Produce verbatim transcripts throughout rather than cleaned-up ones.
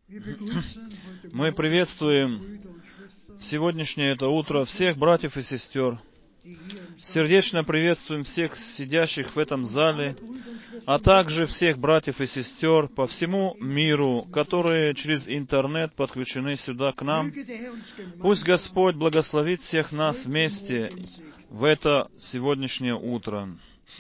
Мы приветствуем в сегодняшнее это утро всех братьев и сестер. Сердечно приветствуем всех сидящих в этом зале, а также всех братьев и сестер по всему миру, которые через интернет подключены сюда к нам. Пусть Господь благословит всех нас вместе в это сегодняшнее утро.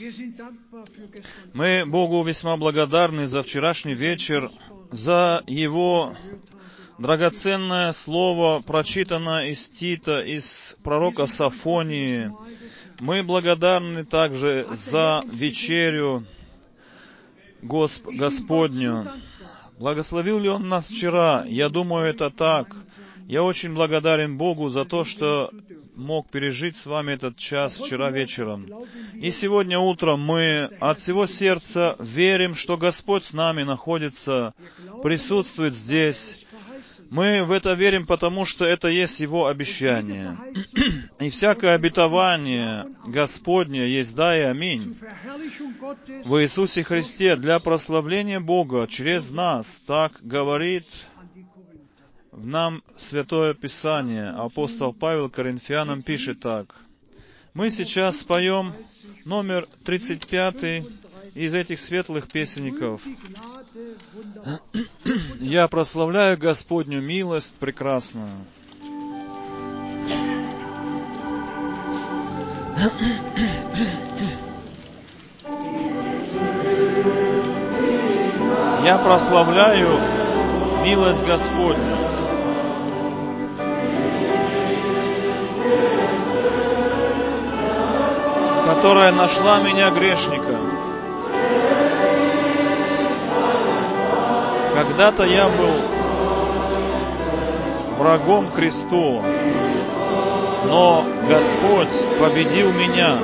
Мы Богу весьма благодарны за вчерашний вечер, за Его драгоценное слово, прочитанное из Тита, из пророка Сафонии. Мы благодарны также за вечерю Госп... Господню. Благословил ли Он нас вчера? Я думаю, это так. Я очень благодарен Богу за то, что мог пережить с вами этот час вчера вечером. И сегодня утром мы от всего сердца верим, что Господь с нами находится, присутствует здесь. Мы в это верим, потому что это есть Его обещание. И всякое обетование Господне есть да и аминь. В Иисусе Христе для прославления Бога через нас, так говорит в нам Святое Писание. Апостол Павел Коринфянам пишет так. Мы сейчас споем номер тридцать пятый из этих светлых песенников. «Я прославляю Господню милость прекрасную». Я прославляю милость Господню, которая нашла меня грешника. Когда-то я был врагом кресту, но Господь победил меня.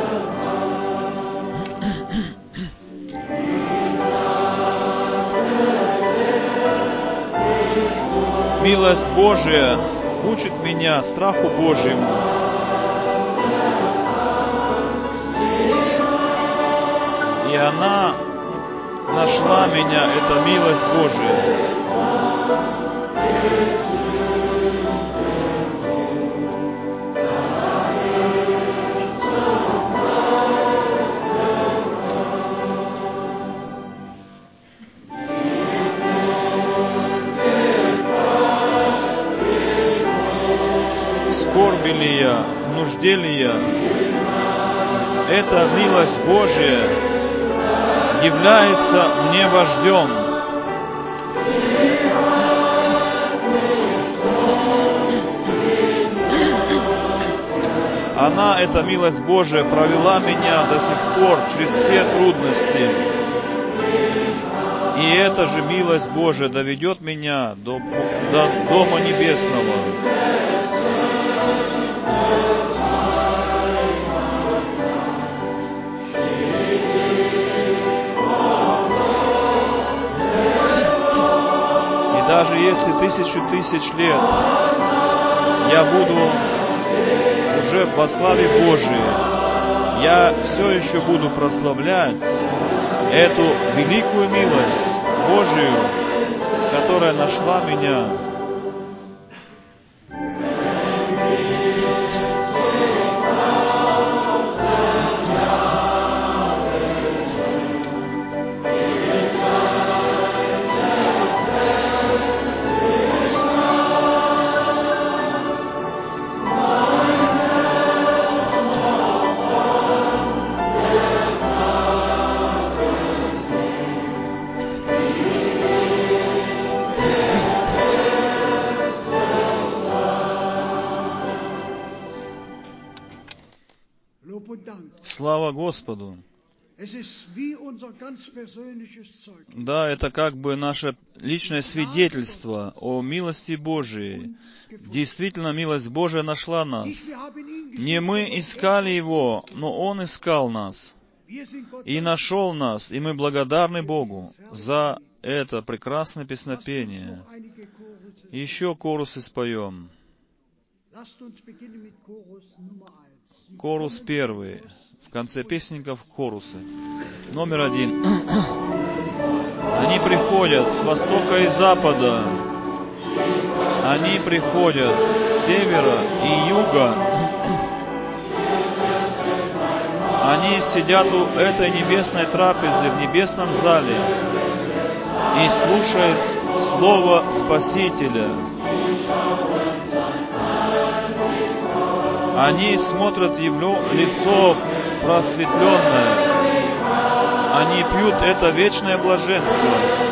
Милость Божия учит меня страху Божьему. И она нашла меня, это милость Божия. Скорби ли я, в нужде ли я, эта милость Божия является мне вождем. Она, эта милость Божия, провела меня до сих пор через все трудности. И эта же милость Божия доведет меня до, до Дома Небесного. Даже если тысячу тысяч лет я буду уже во славе Божией, я все еще буду прославлять эту великую милость Божию, которая нашла меня. Слава Господу! Да, это как бы наше личное свидетельство о милости Божией. Действительно, милость Божия нашла нас. Не мы искали Его, но Он искал нас. И нашел нас, и мы благодарны Богу за это прекрасное песнопение. Еще корусы споем. Корус первый. В конце песенников корусы. Номер один. Они приходят с востока и запада. Они приходят с севера и юга. Они сидят у этой небесной трапезы в небесном зале и слушают Слово Спасителя. Они смотрят в Его лицо просветленное. Они пьют это вечное блаженство.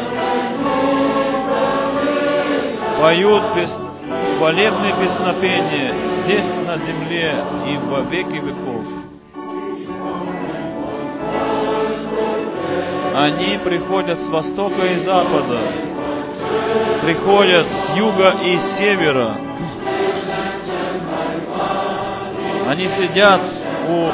Поют пес... хвалебные песнопения здесь, на земле, и во веки веков. Они приходят с востока и запада, приходят с юга и севера. Они сидят у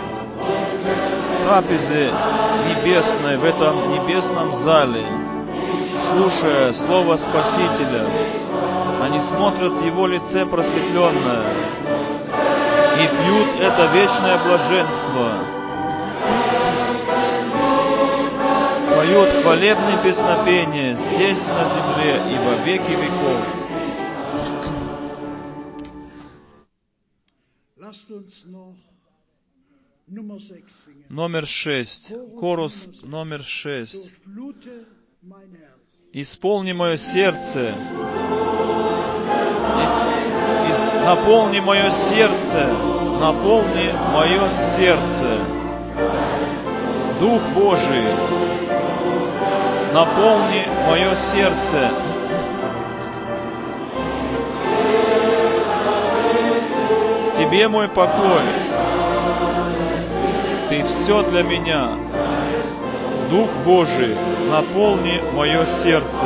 трапезы небесной, в этом небесном зале, слушая Слово Спасителя. Они смотрят в Его лице просветленное и пьют это вечное блаженство. Поют хвалебные песнопения здесь, на земле, и во веки веков. Номер шесть. Корус номер шесть. Исполни мое сердце. Ис, ис, наполни мое сердце. Наполни мое сердце. Дух Божий, наполни мое сердце. В Тебе мой покой. Ты все для меня. Дух Божий, наполни мое сердце.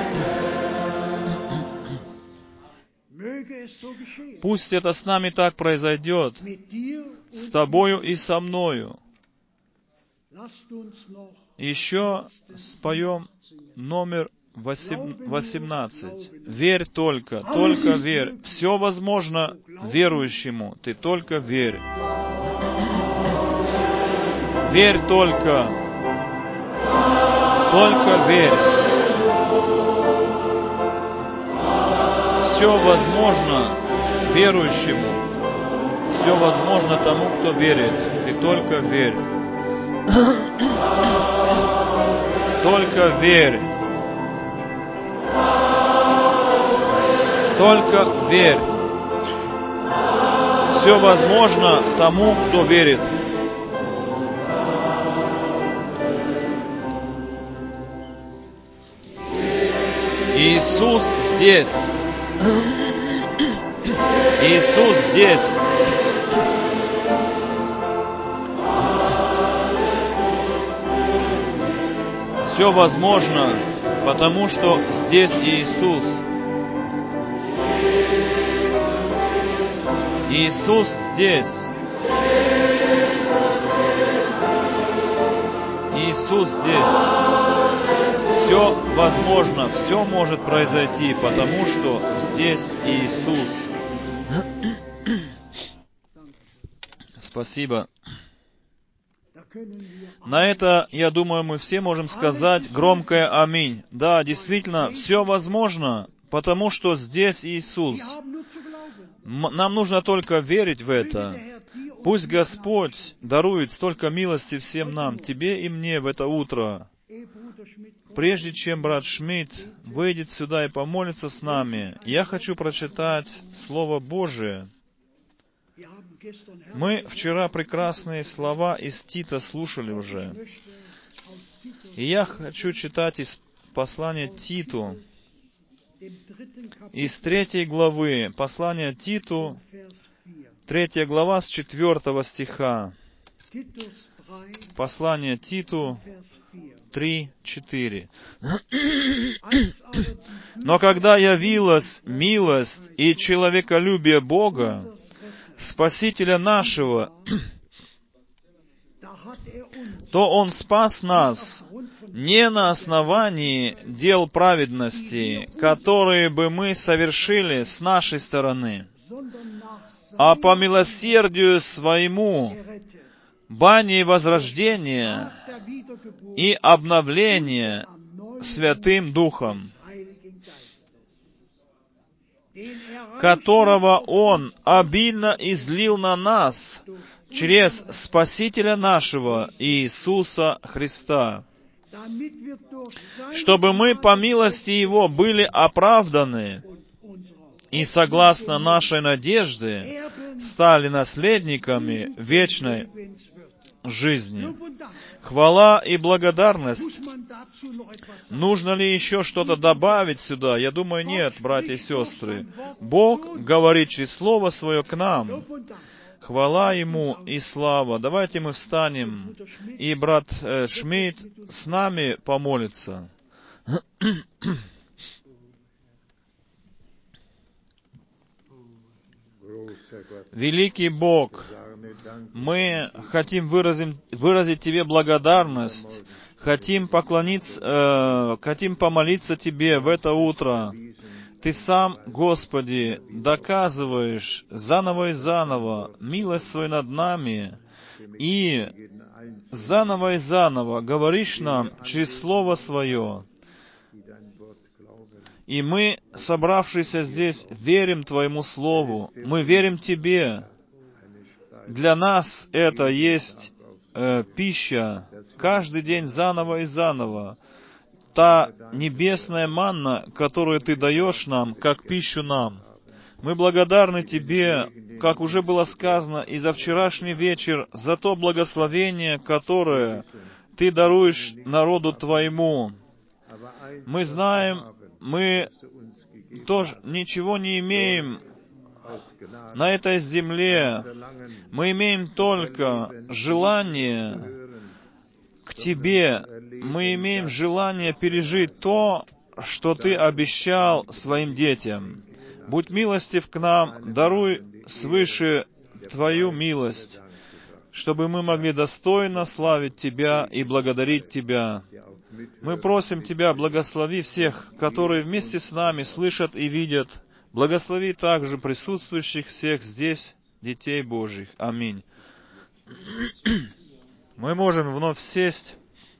Пусть это с нами так произойдет, с Тобою и со мною. Еще споем номер восемнадцать. Верь только, только верь. Все возможно верующему, ты только верь. Верь только, только верь. Все возможно верующему, все возможно тому, кто верит, ты только верь. Только верь. Только верь. Все возможно тому, кто верит. Иисус здесь. Иисус здесь. Все возможно, потому что здесь Иисус. Иисус здесь. Иисус здесь. Все возможно, все может произойти, потому что здесь Иисус. Спасибо. На это, я думаю, мы все можем сказать громкое аминь. Да, действительно, все возможно, потому что здесь Иисус. Нам нужно только верить в это. Пусть Господь дарует столько милости всем нам, тебе и мне в это утро. Прежде чем брат Шмидт выйдет сюда и помолится с нами, я хочу прочитать Слово Божие. Мы вчера прекрасные слова из Тита слушали уже. И я хочу читать из послания Титу, из третьей главы, послание Титу, третья глава с четвертого стиха. Послание Титу три, четыре. «Но когда явилась милость и человеколюбие Бога, Спасителя нашего, то Он спас нас не на основании дел праведности, которые бы мы совершили с нашей стороны, а по милосердию Своему, бани возрождения и обновления Святым Духом, которого Он обильно излил на нас через Спасителя нашего Иисуса Христа, чтобы мы по милости Его были оправданы и согласно нашей надежды стали наследниками вечной жизни. Хвала и благодарность. Нужно ли еще что-то добавить сюда? Я думаю, нет, братья и сестры. Бог говорит через Слово Свое к нам. Хвала Ему и слава. Давайте мы встанем, и брат э, Шмидт с нами помолится. Великий Бог, мы хотим выразить, выразить Тебе благодарность, хотим поклониться, э, хотим помолиться Тебе в это утро. Ты сам, Господи, доказываешь заново и заново милость Свою над нами, и заново и заново говоришь нам через Слово Свое. И мы, собравшиеся здесь, верим Твоему Слову, мы верим Тебе. Для нас это есть э, пища каждый день заново и заново. Та небесная манна, которую Ты даешь нам, как пищу нам. Мы благодарны Тебе, как уже было сказано, и за вчерашний вечер, за то благословение, которое Ты даруешь народу Твоему. Мы знаем, мы тоже ничего не имеем на этой земле. Мы имеем только желание к Тебе. Мы имеем желание пережить то, что Ты обещал своим детям. Будь милостив к нам, даруй свыше Твою милость, чтобы мы могли достойно славить Тебя и благодарить Тебя. Мы просим Тебя, благослови всех, которые вместе с нами слышат и видят. Благослови также присутствующих всех здесь, детей Божьих. Аминь. Мы можем вновь сесть.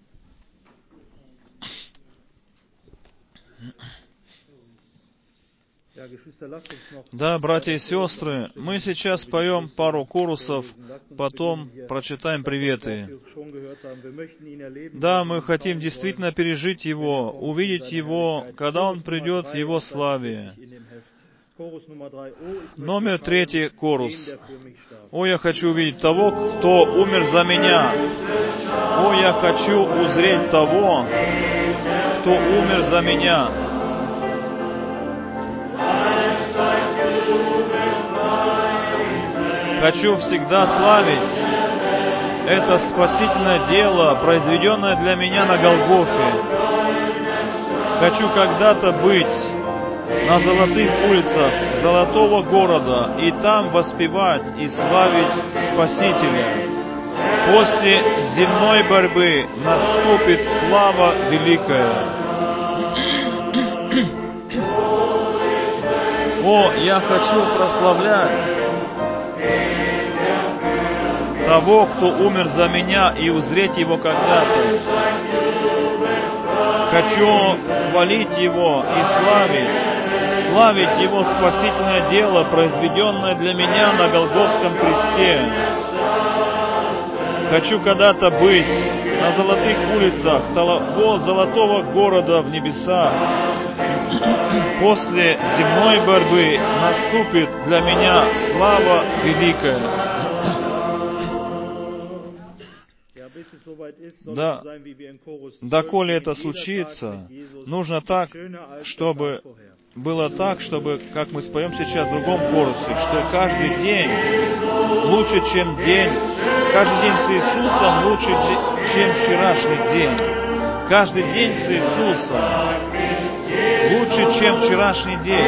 Да, братья и сестры, мы сейчас поем пару корусов, потом прочитаем приветы. Да, мы хотим действительно пережить Его, увидеть Его, когда Он придет в Его славе. Номер третий корус. «О, я хочу увидеть того, кто умер за меня. О, я хочу узреть того, кто умер за меня». Хочу всегда славить это спасительное дело, произведенное для меня на Голгофе. Хочу когда-то быть на золотых улицах золотого города и там воспевать и славить Спасителя. После земной борьбы наступит слава великая. О, я хочу прославлять того, кто умер за меня, и узреть Его когда-то. Хочу хвалить Его и славить, славить Его спасительное дело, произведенное для меня на Голгофском кресте. Хочу когда-то быть на золотых улицах того золотого города в небесах. После земной борьбы наступит для меня слава великая. Да, доколе это случится, нужно так, чтобы было так, чтобы, как мы споем сейчас в другом корусе, что каждый день лучше, чем день, каждый день с Иисусом лучше, чем вчерашний день. Каждый день с Иисусом лучше, чем вчерашний день.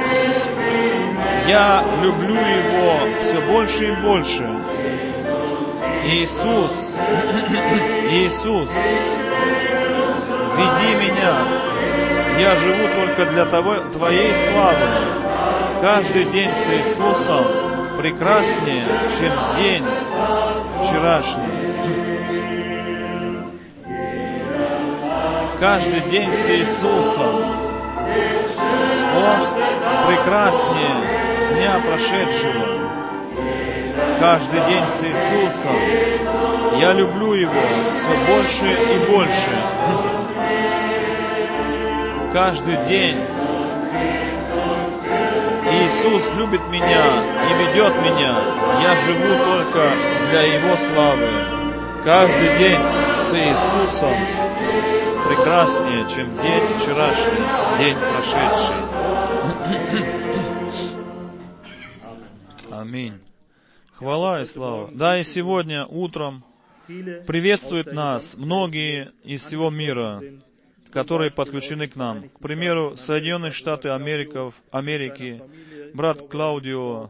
Я люблю Его все больше и больше. Иисус, Иисус, веди меня. Я живу только для того, Твоей славы. Каждый день с Иисусом прекраснее, чем день вчерашний. Каждый день с Иисусом, Он прекраснее дня прошедшего. Каждый день с Иисусом я люблю Его все больше и больше. Каждый день Иисус любит меня и ведет меня. Я живу только для Его славы. Каждый день с Иисусом прекраснее, чем день вчерашний, день прошедший. Аминь. Хвала и слава. Да, и сегодня утром приветствуют нас многие из всего мира, которые подключены к нам. К примеру, Соединенные Штаты Америков, Америки, брат Клаудио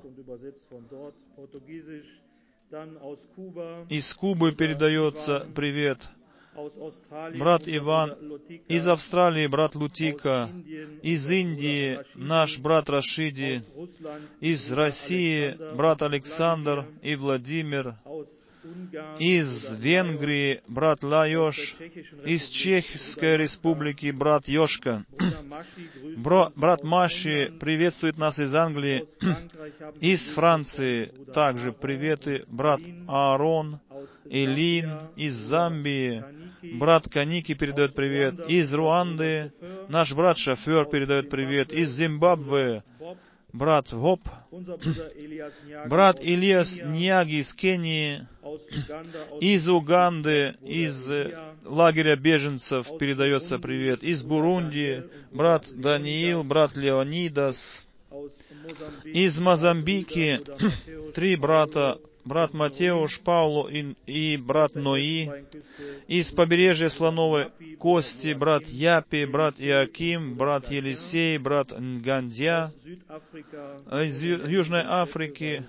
из Кубы передается привет. Брат Иван, из Австралии брат Лутика, из Индии наш брат Рашиди, из России брат Александр и Владимир, из Венгрии брат Лаjoš, из Чехской Республики брат Йошка. Бро, брат Маши приветствует нас из Англии, из Франции также приветы брат Аарон, Элин, из Замбии, брат Каники передает привет, из Руанды наш брат Шофер передает привет, из Зимбабве брат Воп, брат Ильяс Ньяги из Кении, из Уганды, из лагеря беженцев передается привет, из Бурунди брат Даниил, брат Леонидас, из Мозамбики три брата, брат Матеуш, Пауло и, и брат Нои, из побережья Слоновой Кости брат Япи, брат Иаким, брат Елисей, брат Нгандья, из Южной Африки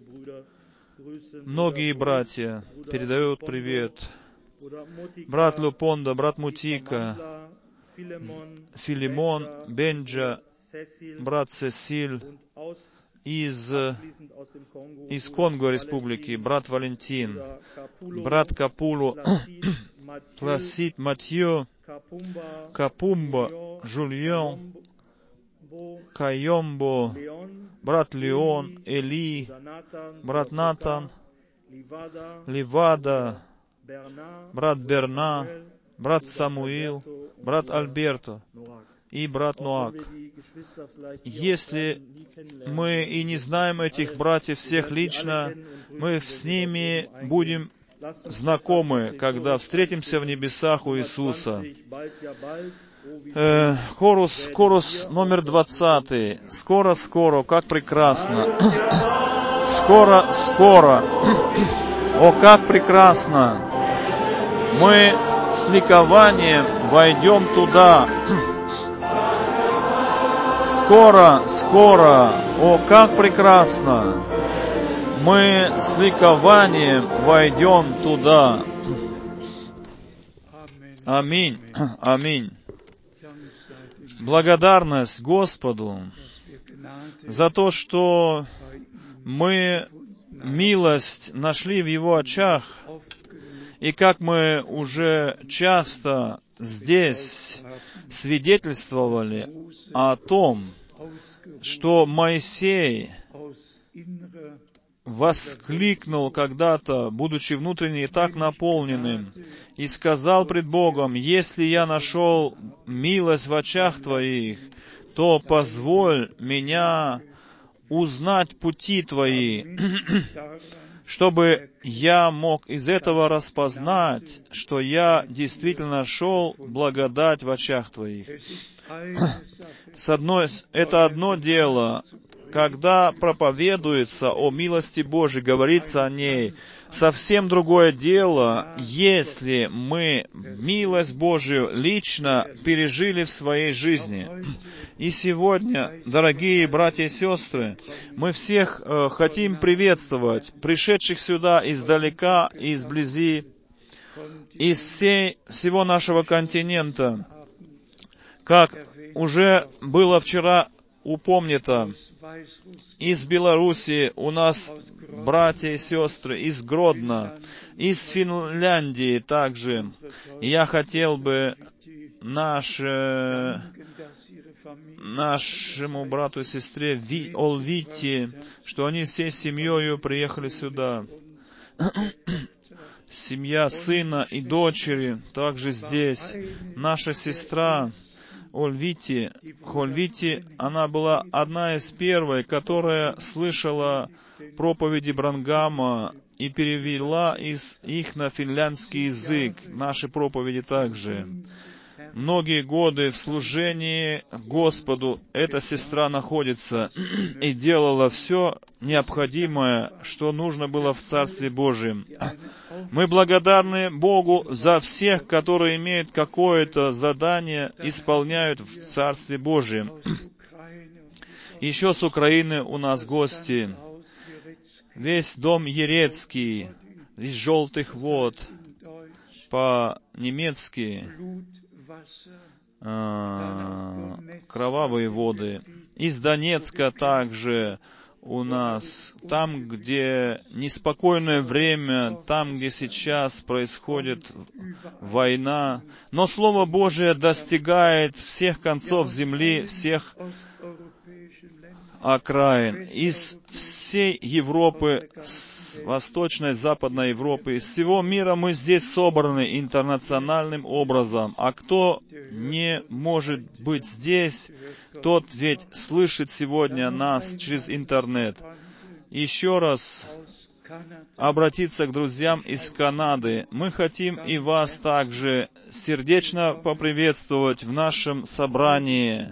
многие братья передают привет. Брат Лупонда, брат Мутика, Филимон, Бенджа, брат Сесиль, из, из Конго Республики, брат Валентин, брат Капулу, Пласид Матью, Капумба, Жульон, Кайомбо, брат Леон, Эли, брат Натан, Ливада, брат Берна, брат Самуил, брат Альберто и брат Ноак. Если мы и не знаем этих братьев всех лично, мы с ними будем знакомы, когда встретимся в небесах у Иисуса. Э, хорус, хорус номер двадцатый. Скоро, скоро, как прекрасно. Скоро, скоро. О, как прекрасно. Мы с ликованием войдем туда. Скоро, скоро. О, как прекрасно. Мы с ликованием войдем туда. Аминь. Аминь. Благодарность Господу за то, что мы милость нашли в Его очах, и как мы уже часто здесь свидетельствовали о том, что Моисей воскликнул когда-то, будучи внутренне так наполненным, и сказал пред Богом: «Если я нашел милость в очах Твоих, то позволь меня узнать пути Твои, чтобы я мог из этого распознать, что я действительно нашел благодать в очах Твоих». С одной, это одно дело, когда проповедуется о милости Божией, говорится о ней. Совсем другое дело, если мы милость Божию лично пережили в своей жизни. И сегодня, дорогие братья и сестры, мы всех э, хотим приветствовать, пришедших сюда издалека и изблизи, из всей, всего нашего континента. Как уже было вчера упомнито. Из Белоруссии у нас братья и сестры, из Гродно, из Финляндии также. Я хотел бы наш, э, нашему брату и сестре Ви, Олвите, что они всей семьей приехали сюда. Семья сына и дочери также здесь. Наша сестра Ольвити, Хольвити, она была одна из первой, которая слышала проповеди Бранхама и перевела из их на финляндский язык, наши проповеди также. Многие годы в служении Господу эта сестра находится и делала все необходимое, что нужно было в Царстве Божьем. Мы благодарны Богу за всех, которые имеют какое-то задание, исполняют в Царстве Божьем. Еще с Украины у нас гости. Весь дом Ерецкий, из Желтых вод, по-немецки э, кровавые воды. Из Донецка также у нас, там, где неспокойное время, там, где сейчас происходит война, но Слово Божие достигает всех концов земли, всех окраин, из всей Европы, с Восточной, Западной Европы, из всего мира мы здесь собраны интернациональным образом. А кто не может быть здесь, тот ведь слышит сегодня нас через интернет. Еще раз обратиться к друзьям из Канады. Мы хотим и вас также сердечно поприветствовать в нашем собрании.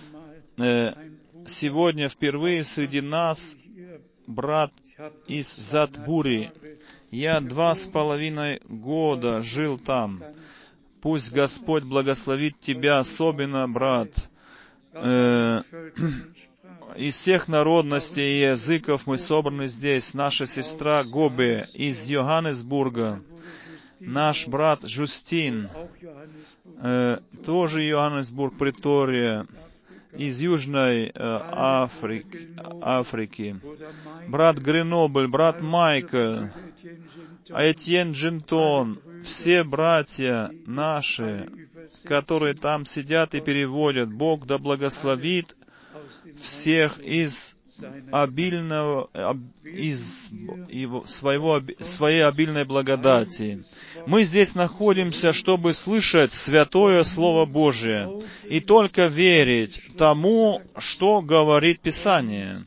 Сегодня впервые среди нас брат из Затбури. Я два с половиной года жил там. Пусть Господь благословит тебя особенно, брат. Э, из всех народностей и языков мы собраны здесь. Наша сестра Гобе из Йоханнесбурга. Наш брат Жустин, э, тоже Йоханнесбург, Претория, из Южной э, Африки, Африки. Брат Гренобль, брат Майкл, Этьен Джентон, все братья наши, которые там сидят и переводят. Бог да благословит всех из обильного, из его, своего, своей обильной благодати. Мы здесь находимся, чтобы слышать святое Слово Божие и только верить тому, что говорит Писание.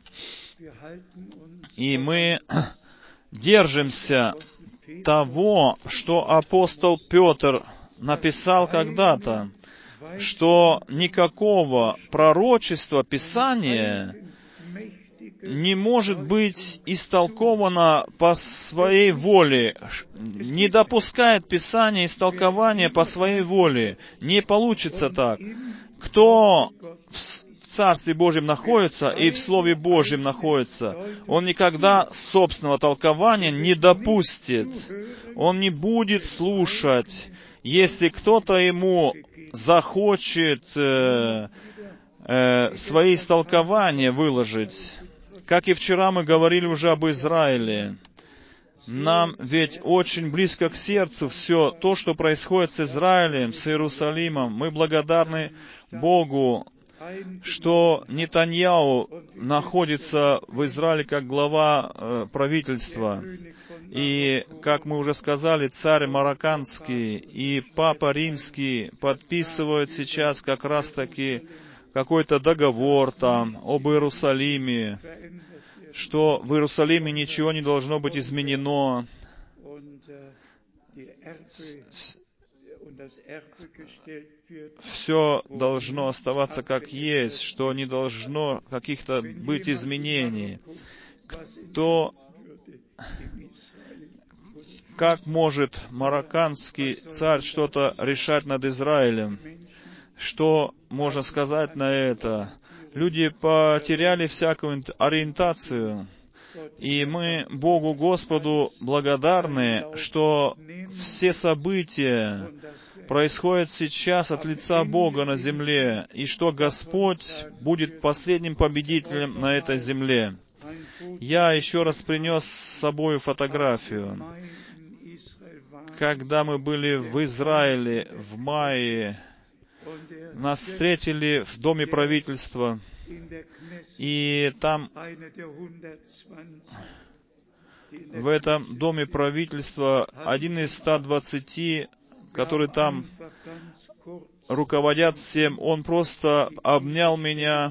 И мы держимся того, что апостол Петр написал когда-то, что никакого пророчества Писания не может быть истолковано по своей воле, не допускает Писание истолкования по своей воле. Не получится так. Кто в Царстве Божьем находится и в Слове Божьем находится, он никогда собственного толкования не допустит. Он не будет слушать, если кто-то ему захочет э, э, свои истолкования выложить. Как и вчера мы говорили уже об Израиле. Нам ведь очень близко к сердцу все то, что происходит с Израилем, с Иерусалимом. Мы благодарны Богу, что Нетаньяху находится в Израиле как глава э, правительства. И, как мы уже сказали, царь Марокканский и Папа Римский подписывают сейчас как раз-таки какой-то договор там об Иерусалиме, что в Иерусалиме ничего не должно быть изменено. Все должно оставаться как есть, что не должно каких-то быть изменений. Кто, как может марокканский царь что-то решать над Израилем? Что можно сказать на это? Люди потеряли всякую ориентацию. И мы Богу Господу благодарны, что все события происходят сейчас от лица Бога на земле, и что Господь будет последним победителем на этой земле. Я еще раз принес с собой фотографию. Когда мы были в Израиле в мае, нас встретили в Доме правительства, и там, в этом Доме правительства, один из ста двадцати, который там руководят всем, он просто обнял меня.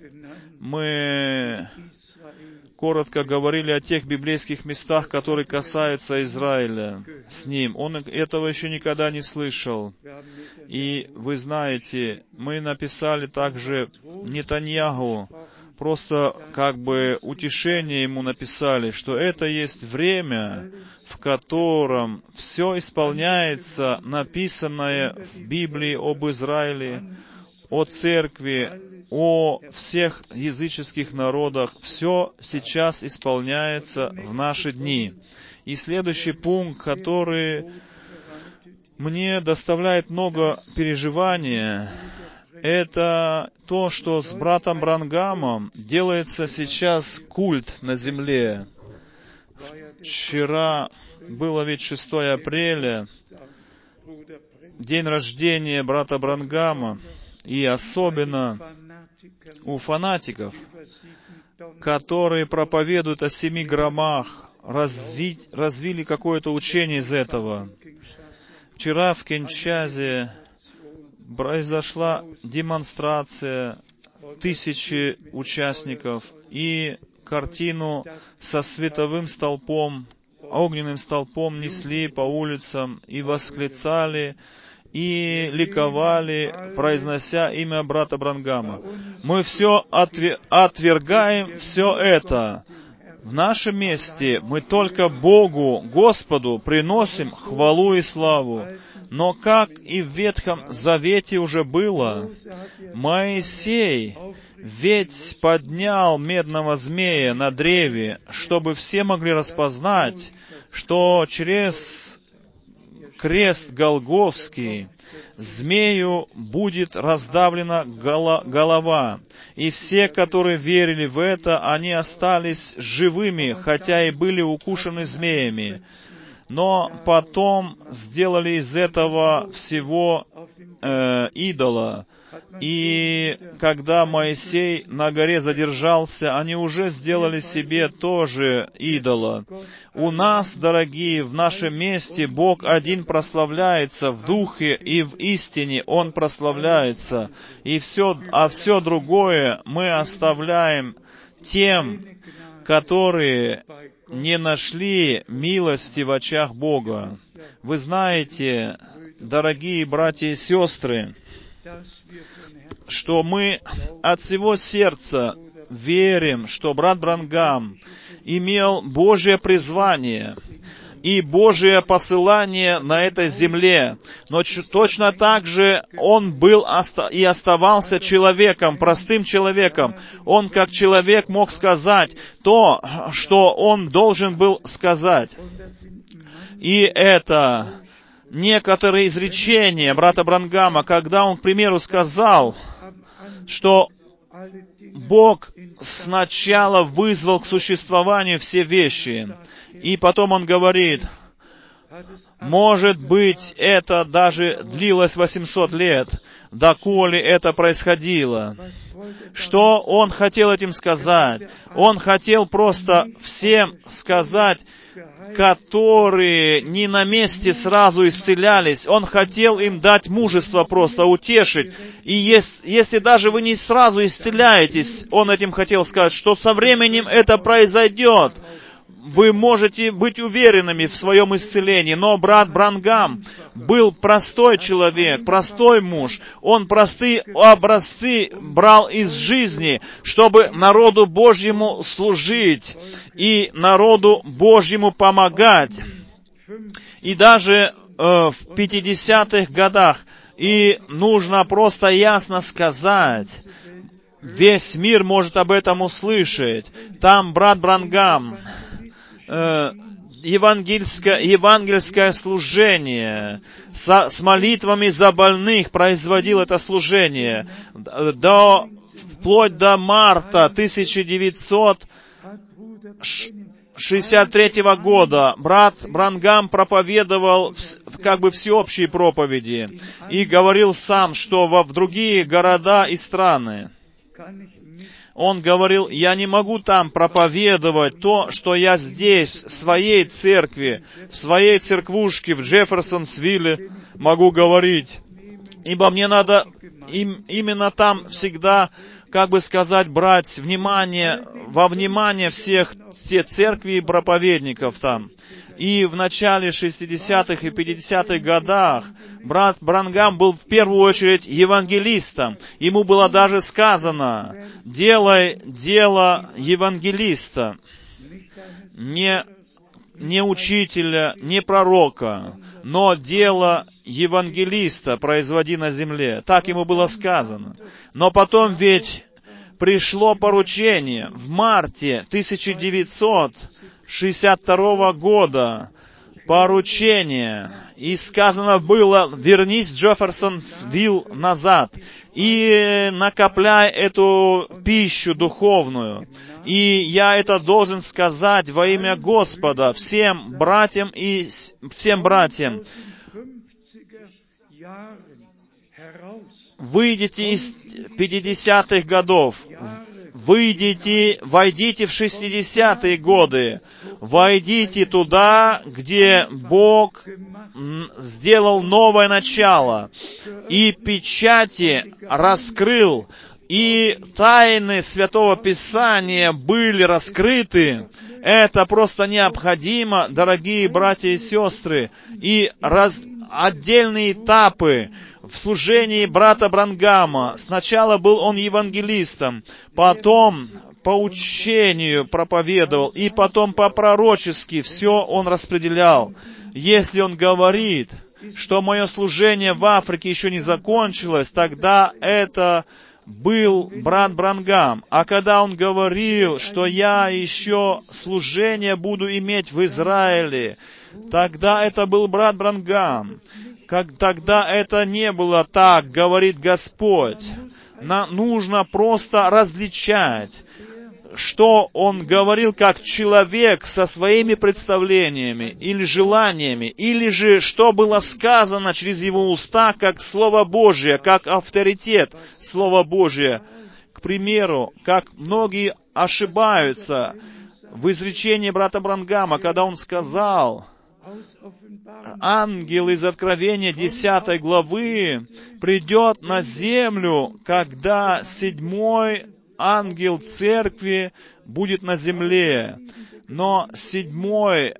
Мы коротко говорили о тех библейских местах, которые касаются Израиля с ним. Он этого еще никогда не слышал. И вы знаете, мы написали также Нетаньяху, просто как бы утешение ему написали, что это есть время, в котором все исполняется, написанное в Библии об Израиле, о церкви, о всех языческих народах. Все сейчас исполняется в наши дни. И следующий пункт, который мне доставляет много переживания, это то, что с братом Бранхамом делается сейчас культ на земле. Вчера было ведь шестое апреля, день рождения брата Бранхама, и особенно у фанатиков, которые проповедуют о семи громах, разви, развили какое-то учение из этого. Вчера в Киншасе произошла демонстрация, тысячи участников, и картину со световым столпом, огненным столпом несли по улицам и восклицали, и ликовали, произнося имя брата Бранхама. Мы все отве- отвергаем все это. В нашем месте мы только Богу, Господу, приносим хвалу и славу. Но как и в Ветхом Завете уже было, Моисей ведь поднял медного змея на древе, чтобы все могли распознать, что через крест Голгофский змею будет раздавлена голова. И все, которые верили в это, они остались живыми, хотя и были укушены змеями. Но потом сделали из этого всего э, идола. И когда Моисей на горе задержался, они уже сделали себе тоже идола. У нас, дорогие, в нашем месте Бог один прославляется в духе и в истине Он прославляется. И все, а все другое мы оставляем тем, которые не нашли милости в очах Бога. Вы знаете, дорогие братья и сестры, что мы от всего сердца верим, что брат Бранхам имел Божье призвание и Божие посылание на этой земле. Но ч- точно так же он был оста- и оставался человеком, простым человеком. Он как человек мог сказать то, что он должен был сказать. И это некоторые изречения брата Бранхама, когда он, к примеру, сказал, что Бог сначала вызвал к существованию все вещи, и потом он говорит, может быть, это даже длилось восемьсот лет, доколе это происходило. Что он хотел этим сказать? Он хотел просто всем сказать, которые не на месте сразу исцелялись. Он хотел им дать мужество, просто утешить. И если, если даже вы не сразу исцеляетесь, он этим хотел сказать, что со временем это произойдет. Вы можете быть уверенными в своем исцелении. Но брат Бранхам был простой человек, простой муж. Он простые образцы брал из жизни, чтобы народу Божьему служить и народу Божьему помогать. И даже э, в пятидесятых годах, и нужно просто ясно сказать, весь мир может об этом услышать. там брат Бранхам, э, евангельское, евангельское служение со, с молитвами за больных производил это служение. До, вплоть до марта тысяча девятьсот шестьдесят третьего года брат Бранхам проповедовал как бы всеобщие проповеди и говорил сам, что во, в другие города и страны. Он говорил, я не могу там проповедовать то, что я здесь, в своей церкви, в своей церквушке в Джефферсонсвилле могу говорить. Ибо мне надо им, именно там всегда, как бы сказать, брать внимание, во внимание всех, все церкви и проповедников там. И в начале шестидесятых и пятидесятых годах брат Бранхам был в первую очередь евангелистом. Ему было даже сказано, делай дело евангелиста, не, не учителя, не пророка, но дело евангелиста производи на земле. Так ему было сказано. Но потом ведь пришло поручение в марте тысяча девятьсот шестьдесят второго года, поручение, и сказано было, вернись в Джефферсонсвилл назад и накопляй эту пищу духовную. И я это должен сказать во имя Господа всем братьям и всем братьям. Выйдите из пятидесятых годов, выйдите, войдите в шестидесятые годы, войдите туда, где Бог сделал новое начало, и печати раскрыл, и тайны Святого Писания были раскрыты. Это просто необходимо, дорогие братья и сестры, и раз, отдельные этапы в служении брата Бранхама. Сначала был он евангелистом, потом по учению проповедовал, и потом по-пророчески все он распределял. Если он говорит, что мое служение в Африке еще не закончилось, тогда это был брат Бранхам. А когда он говорил, что я еще служение буду иметь в Израиле, тогда это был брат Бранхам. Как тогда это не было так, говорит Господь. Нам нужно просто различать, что он говорил как человек со своими представлениями или желаниями, или же что было сказано через его уста как Слово Божие, как авторитет Слова Божия. К примеру, как многие ошибаются в изречении брата Бранхама, когда он сказал, ангел из Откровения десятой главы придет на землю, когда седьмой ангел церкви будет на земле. Но седьмой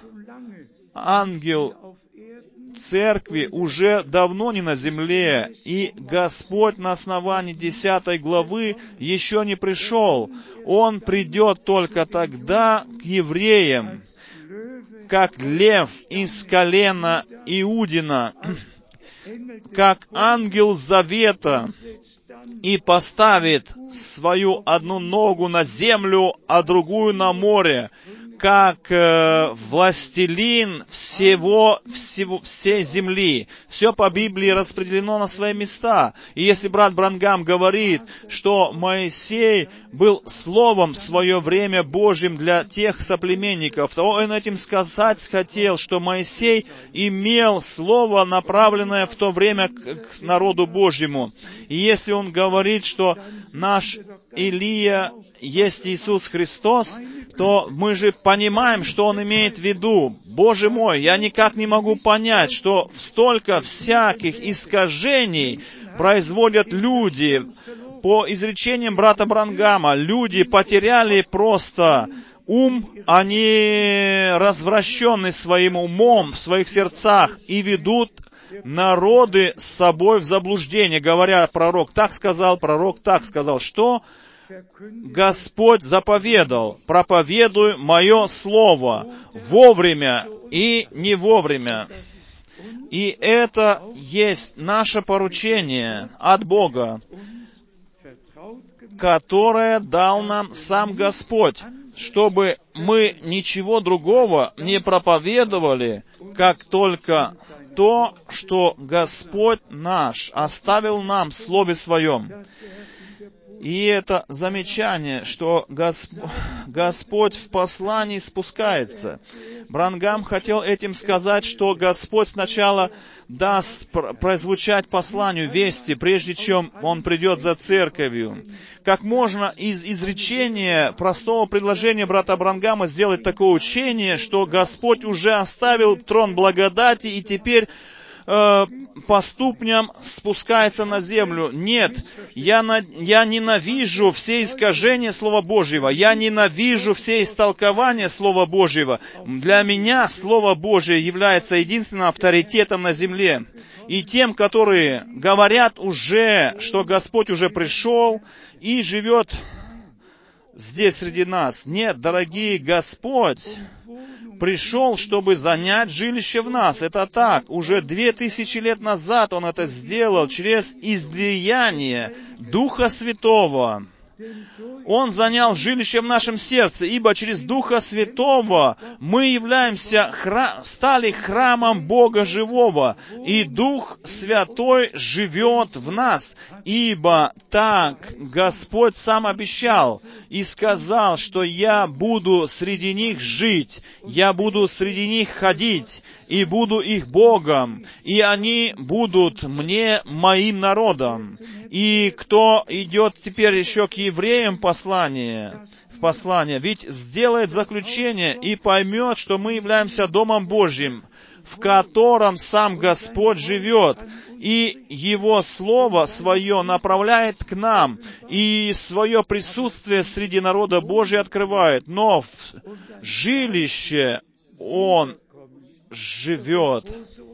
ангел церкви уже давно не на земле, и Господь на основании десятой главы еще не пришел. Он придет только тогда к евреям, как лев из колена Иудина, как ангел завета, и поставит свою одну ногу на землю, а другую на море, как э, властелин всего, всего, всей земли. Все по Библии распределено на свои места. И если брат Бранхам говорит, что Моисей был словом в свое время Божьим для тех соплеменников, то он этим сказать хотел, что Моисей имел слово, направленное в то время к, к народу Божьему. И если он говорит, что наш Илия есть Иисус Христос, то мы же понимаем, что он имеет в виду. Боже мой, я никак не могу понять, что столько всяких искажений производят люди. По изречениям брата Бранхама, люди потеряли просто ум, они развращены своим умом в своих сердцах и ведут народы с собой в заблуждение, говоря, пророк так сказал, пророк так сказал. Что Господь заповедал? Проповедуй мое слово вовремя и не вовремя. И это есть наше поручение от Бога, которое дал нам сам Господь. чтобы мы ничего другого не проповедовали, как только то, что Господь наш оставил нам в Слове Своем. И это замечание, что Госп... Господь в послании спускается. Бранхам хотел этим сказать, что Господь сначала даст прозвучать посланию, вести, прежде чем Он придет за церковью. Как можно из изречения, простого предложения брата Бранхама сделать такое учение, что Господь уже оставил трон благодати и теперь по ступням спускается на землю. Нет, я, на, я ненавижу все искажения Слова Божьего. Я ненавижу все истолкования Слова Божьего. Для меня Слово Божие является единственным авторитетом на земле. И тем, которые говорят уже, что Господь уже пришел и живет здесь среди нас. Нет, дорогие, Господь пришел, чтобы занять жилище в нас. Это так. Уже две тысячи лет назад Он это сделал через излияние Духа Святого. Он занял жилище в нашем сердце, ибо через Духа Святого мы являемся, храм, стали храмом Бога Живого, и Дух Святой живет в нас, ибо так Господь сам обещал и сказал, что я буду среди них жить, я буду среди них ходить, и буду их Богом, и они будут мне моим народом. И кто идет теперь еще к евреям послание, в послание, ведь сделает заключение и поймет, что мы являемся Домом Божьим, в котором сам Господь живет, и Его Слово Свое направляет к нам, и свое присутствие среди народа Божия открывает. Но в жилище Он живет.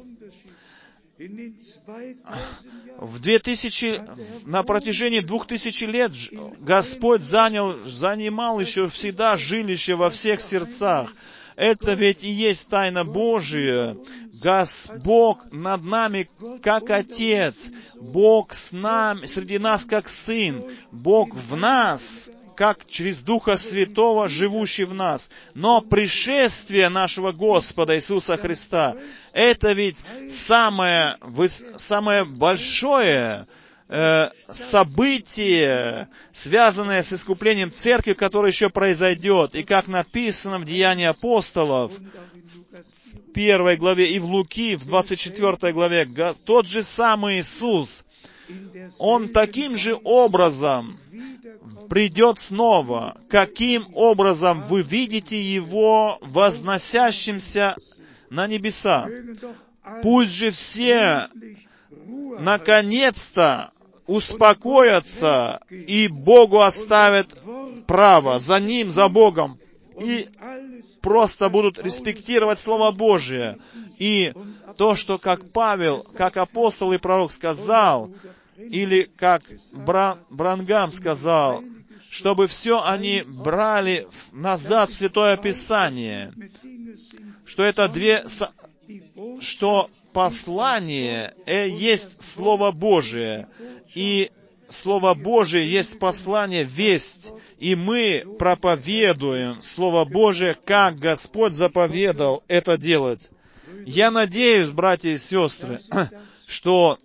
В две тысячи, на протяжении двух тысяч лет Господь занял, занимал еще всегда жилище во всех сердцах. Это ведь и есть тайна Божия. Гос, Бог над нами как Отец, Бог с нами, среди нас как Сын, Бог в нас, как через Духа Святого, живущий в нас. Но пришествие нашего Господа Иисуса Христа, это ведь самое, самое большое э, событие, связанное с искуплением Церкви, которое еще произойдет. И как написано в Деянии апостолов, в первой главе, и в Луки, в двадцать четвёртой главе, тот же самый Иисус, Он таким же образом придет снова. Каким образом вы видите Его возносящимся на небеса? Пусть же все наконец-то успокоятся и Богу оставят право за Ним, за Богом, и просто будут респектировать Слово Божие. И то, что как Павел, как апостол и пророк сказал, или как Бран, Бранхам сказал, чтобы все они брали назад в Святое Писание, что это две, что послание есть Слово Божие, и Слово Божие есть послание, весть, и мы проповедуем Слово Божие, как Господь заповедал это делать. Я надеюсь, братья и сестры, что,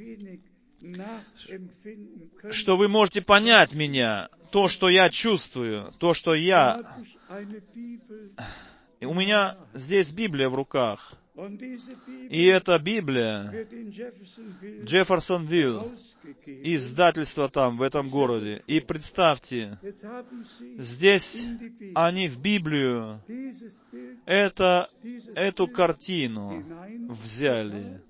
что вы можете понять меня, то, что я чувствую, то, что я... У меня здесь Библия в руках. И эта Библия, Джефферсонвилл, издательство там, в этом городе. И представьте, здесь они в Библию это, эту картину взяли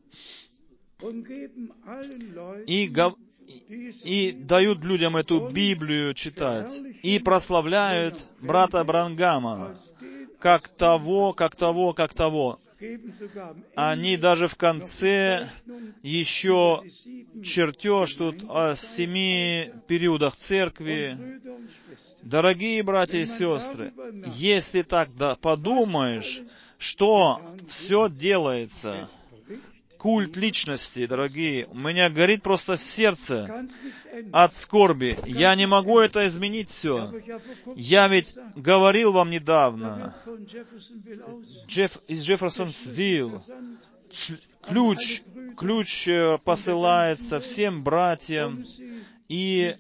и, гов... и дают людям эту Библию читать, и прославляют брата Бранхама, как того, как того, как того. Они даже в конце еще чертеж тут о семи периодах церкви. Дорогие братья и сестры, если так да, подумаешь, что все делается, культ личности, дорогие. У меня горит просто сердце от скорби. Я не могу это изменить все. Я ведь говорил вам недавно, Джефф, из Джефферсонсвилл, ключ, ключ посылается всем братьям, и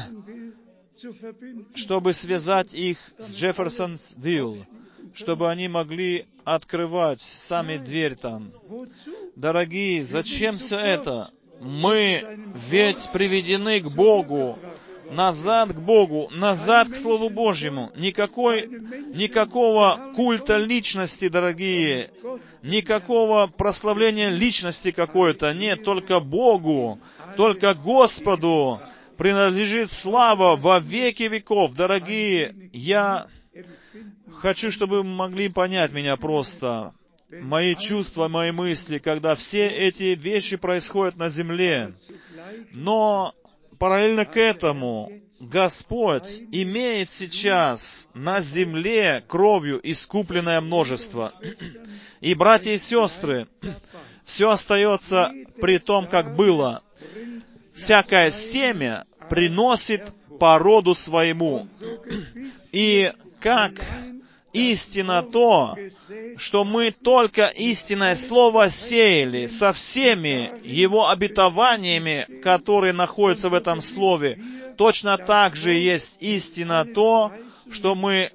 чтобы связать их с Джефферсонсвилл, чтобы они могли открывать сами дверь там. Дорогие, зачем все это? Мы ведь приведены к Богу, назад к Богу, назад к Слову Божьему. Никакой, никакого культа личности, дорогие, никакого прославления личности какой-то. Нет, только Богу, только Господу принадлежит слава во веки веков. Дорогие, я хочу, чтобы вы могли понять меня просто. Мои чувства, мои мысли, когда все эти вещи происходят на земле. Но параллельно к этому Господь имеет сейчас на земле кровью искупленное множество. И, братья и сестры, все остается при том, как было. Всякое семя приносит по роду своему. И как истина то, что мы только истинное слово сеяли со всеми его обетованиями, которые находятся в этом слове, точно так же есть истина то, что мы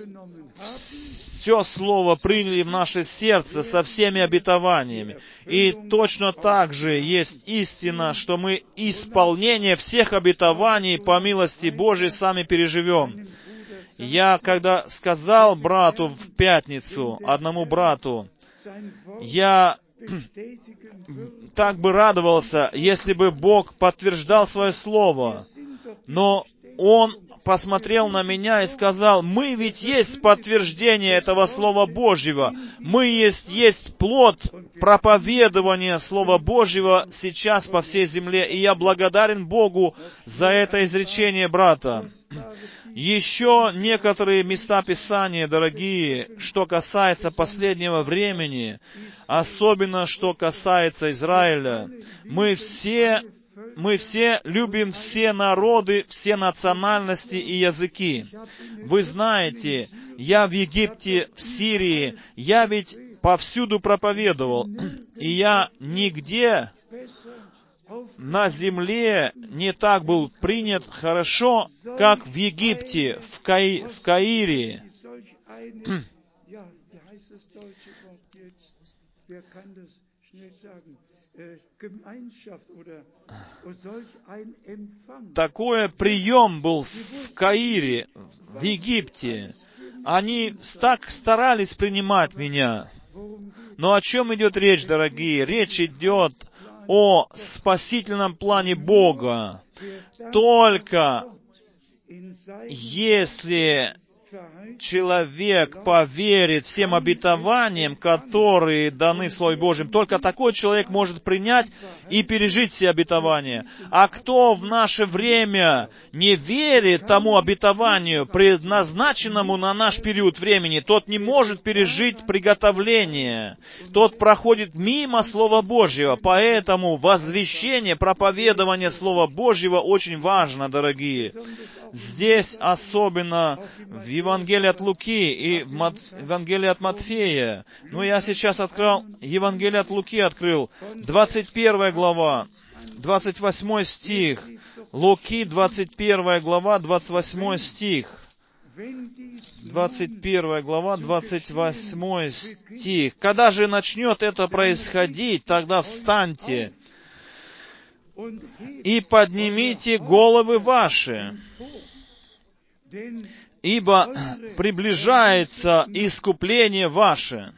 все слово приняли в наше сердце со всеми обетованиями. И точно так же есть истина, что мы исполнение всех обетований по милости Божией сами переживем. Я, когда сказал брату в пятницу, одному брату, я так бы радовался, если бы Бог подтверждал свое слово. Но он посмотрел на меня и сказал: мы ведь есть подтверждение этого Слова Божьего. Мы есть, есть плод проповедования Слова Божьего сейчас по всей земле. И я благодарен Богу за это изречение брата. Еще некоторые места Писания, дорогие, что касается последнего времени, особенно что касается Израиля. Мы все, мы все любим все народы, все национальности и языки. Вы знаете, я в Египте, в Сирии, я ведь повсюду проповедовал, и я нигде на земле не так был принят хорошо, как в Египте, в, Каи, в Каире. Такой прием был в Каире, в Египте. Они так старались принимать меня. Но о чем идет речь, дорогие? Речь идет о спасительном плане Бога. Только если человек поверит всем обетованиям, которые даны в Слове Божьем, только такой человек может принять и пережить все обетования. А кто в наше время не верит тому обетованию, предназначенному на наш период времени, тот не может пережить приготовление. Тот проходит мимо Слова Божьего. Поэтому возвещение, проповедование Слова Божьего очень важно, дорогие. Здесь особенно в Евангелии от Луки и в Мат... Евангелии от Матфея. Ну, я сейчас открыл, Евангелие от Луки открыл, двадцать первая глава, двадцать восьмой стих. Луки, двадцать первая глава, двадцать восьмой стих. двадцать первая глава, двадцать восьмой стих. Когда же начнет это происходить, тогда встаньте и поднимите головы ваши, ибо приближается искупление ваше.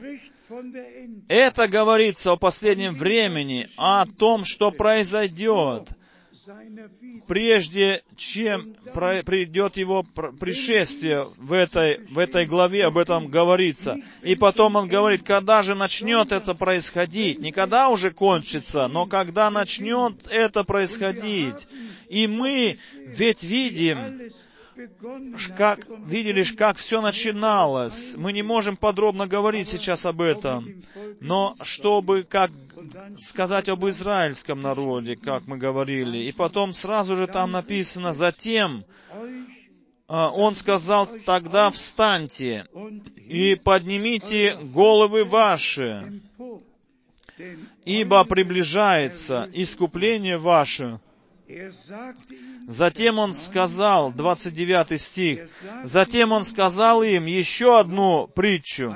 Это говорится о последнем времени, о том, что произойдет, прежде чем придет его пришествие. В этой, в этой главе об этом говорится. И потом он говорит, когда же начнет это происходить? Не когда уже кончится, но когда начнет это происходить. И мы ведь видим, как, видели, как все начиналось. Мы не можем подробно говорить сейчас об этом. Но чтобы, как сказать об израильском народе, как мы говорили. И потом сразу же там написано, затем Он сказал, тогда встаньте и поднимите головы ваши, ибо приближается искупление ваше. Затем Он сказал, двадцать девятый стих, затем Он сказал им еще одну притчу.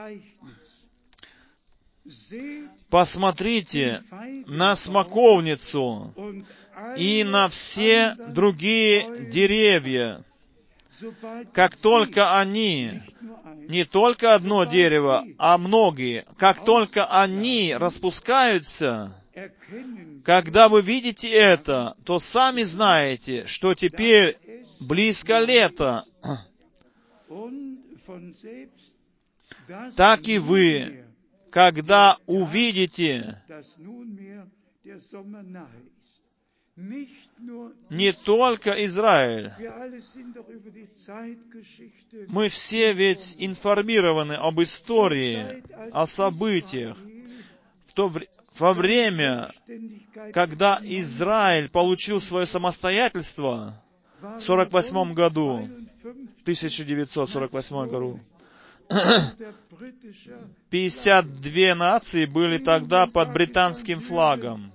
Посмотрите на смоковницу и на все другие деревья. Как только они, не только одно дерево, а многие, как только они распускаются, когда вы видите это, то сами знаете, что теперь близко лето. Так и вы, когда увидите не только Израиль. Мы все ведь информированы об истории, о событиях. В то вре- во время, когда Израиль получил свое самостоятельство в сорок восьмом году, в тысяча девятьсот сорок восьмом году, пятьдесят две нации были тогда под британским флагом.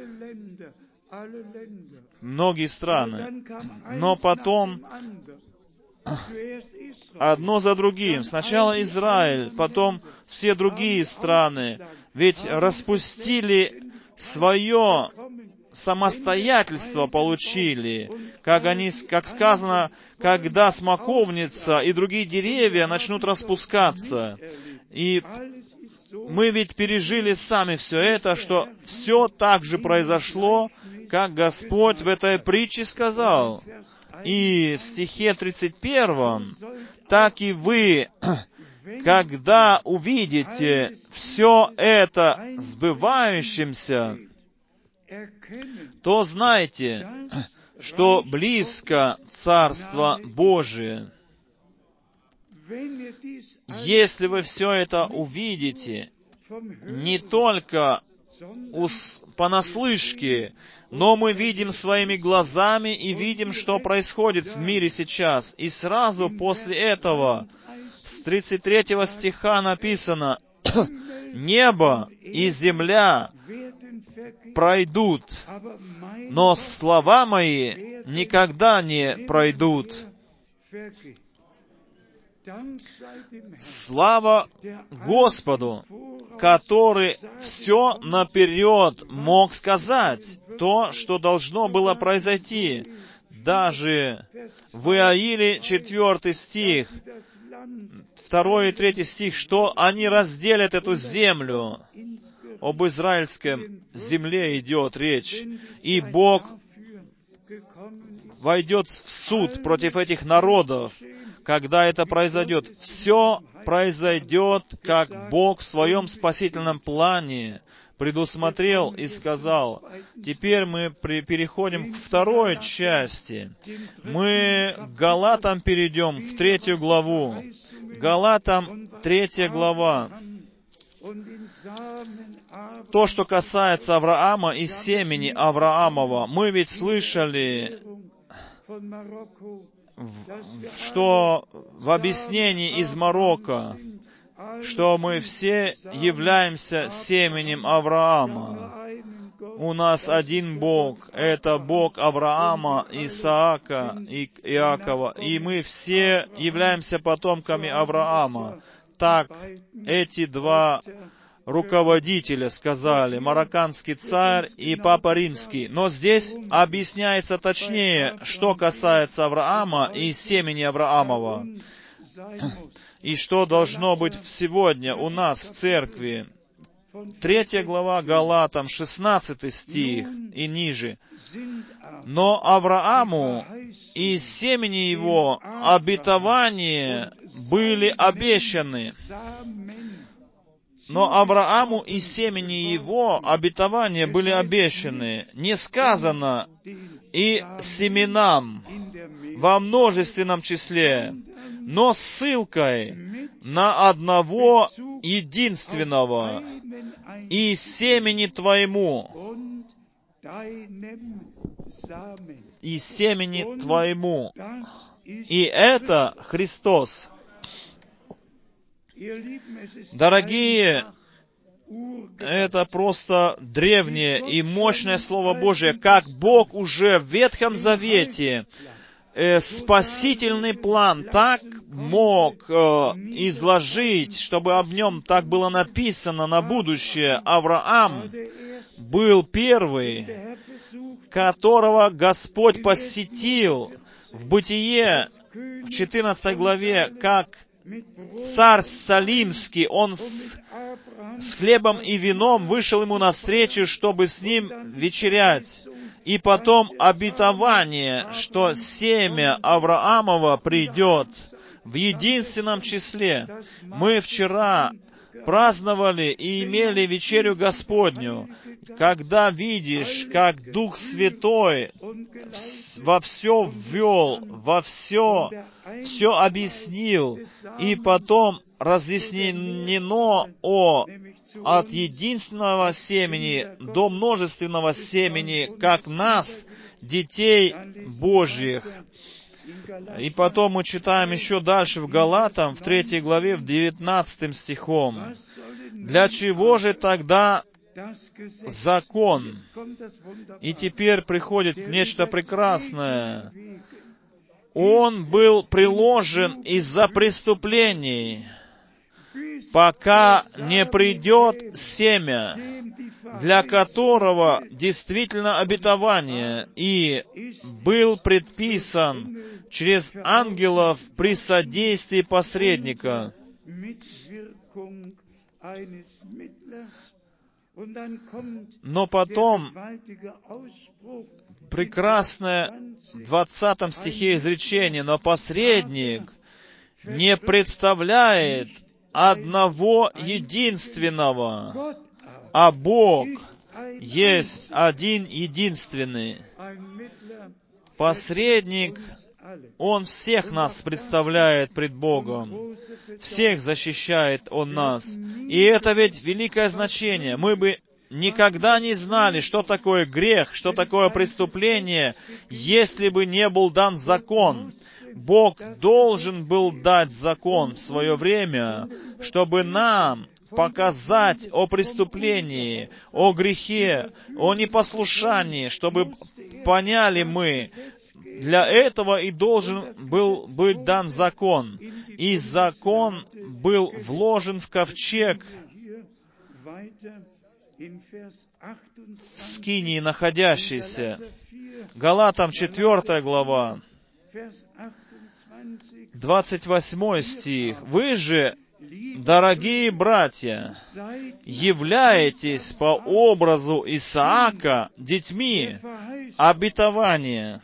Многие страны. Но потом одно за другим. Сначала Израиль, потом все другие страны. Ведь распустили свое самостоятельство, получили. Как, они, как сказано, когда смоковница и другие деревья начнут распускаться. И мы ведь пережили сами все это, что все так же произошло, как Господь в этой притче сказал. И в стихе тридцать первом, так и вы, когда увидите все это сбывающимся, то знайте, что близко Царство Божие. Если вы все это увидите, не только понаслышке, но мы видим своими глазами и видим, что происходит в мире сейчас. И сразу после этого, с тридцать третьего стиха написано, «Небо и земля пройдут, но слова мои никогда не пройдут». Слава Господу, который все наперед мог сказать, то, что должно было произойти. Даже в Иаиле четвертый стих, второй и третий стих, что они разделят эту землю. Об израильском земле идет речь. И Бог войдет в суд против этих народов, когда это произойдет. Все произойдет, как Бог в своем спасительном плане предусмотрел и сказал. Теперь мы при, переходим к второй части. Мы к Галатам перейдем, в третью главу. Галатам, третья глава. То, что касается Авраама и семени Авраамова, мы ведь слышали, что в объяснении из Марокко, что мы все являемся семенем Авраама. У нас один Бог, это Бог Авраама, Исаака и Иакова, и мы все являемся потомками Авраама. Так эти два руководителя сказали, марокканский царь и Папа Римский. Но здесь объясняется точнее, что касается Авраама и семени Авраамова. И что должно быть сегодня у нас в церкви. Третья глава Галатам, шестнадцатый стих и ниже. «Но Аврааму и семени его обетования были обещаны». Но Аврааму и семени его обетования были обещаны. Не сказано «и семенам» в во множественном числе, но ссылкой на одного единственного и семени Твоему, и семени Твоему. И это Христос. Дорогие, это просто древнее и мощное Слово Божие, как Бог уже в Ветхом Завете э, спасительный план так мог э, изложить, чтобы об нем так было написано на будущее. Авраам был первый, которого Господь посетил в Бытие в четырнадцатой главе, как царь Салимский, он с, с хлебом и вином вышел ему навстречу, чтобы с ним вечерять. И потом обетование, что семя Авраамова придет в единственном числе. Мы вчера праздновали и имели вечерю Господню, когда видишь, как Дух Святой во все ввел, во все, все объяснил, и потом разъяснено о, от единственного семени до множественного семени, как нас, детей Божьих. И потом мы читаем еще дальше в Галатам, в третьей главе, в девятнадцатым стихом. Для чего же тогда закон? И теперь приходит нечто прекрасное. Он был приложен из-за преступлений, пока не придет семя, для которого действительно обетование, и был предписан через ангелов при содействии посредника. Но потом прекрасное в двадцатом стихе изречение, но посредник не представляет одного единственного, а Бог есть один единственный. Посредник, Он всех нас представляет пред Богом. Всех защищает Он нас. И это ведь великое значение. Мы бы никогда не знали, что такое грех, что такое преступление, если бы не был дан закон. Бог должен был дать закон в свое время, чтобы нам показать о преступлении, о грехе, о непослушании, чтобы поняли мы. Для этого и должен был быть дан закон. И закон был вложен в ковчег в скинии находящийся. Галатам четвёртая глава, двадцать восьмой стих. «Вы же, дорогие братья, являетесь по образу Исаака детьми обетования.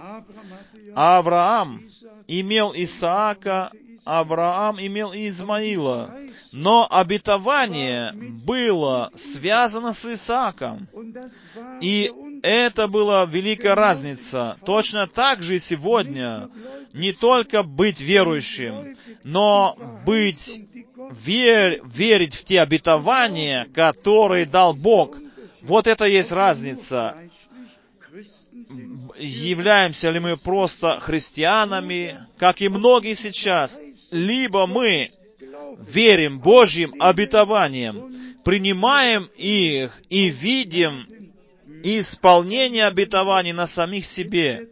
Авраам имел Исаака, Авраам имел Измаила, но обетование было связано с Исааком. И это была великая разница. Точно так же и сегодня не только быть верующим, но быть, вер, верить в те обетования, которые дал Бог. Вот это есть разница. Являемся ли мы просто христианами, как и многие сейчас, либо мы верим Божьим обетованиям, принимаем их и видим исполнение обетований на самих себе.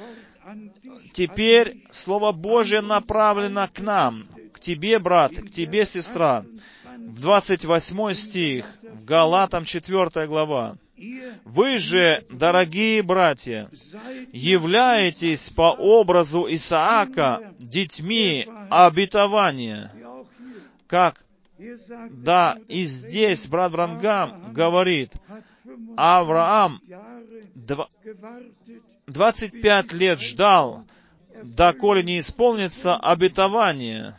Теперь Слово Божье направлено к нам, к тебе, брат, к тебе, сестра. В двадцать восьмой стих, в Галатам четвёртая глава. «Вы же, дорогие братья, являетесь по образу Исаака детьми обетования». Как, да, и здесь брат Бранхам говорит, Авраам двадцать пять лет ждал, доколе не исполнится обетование.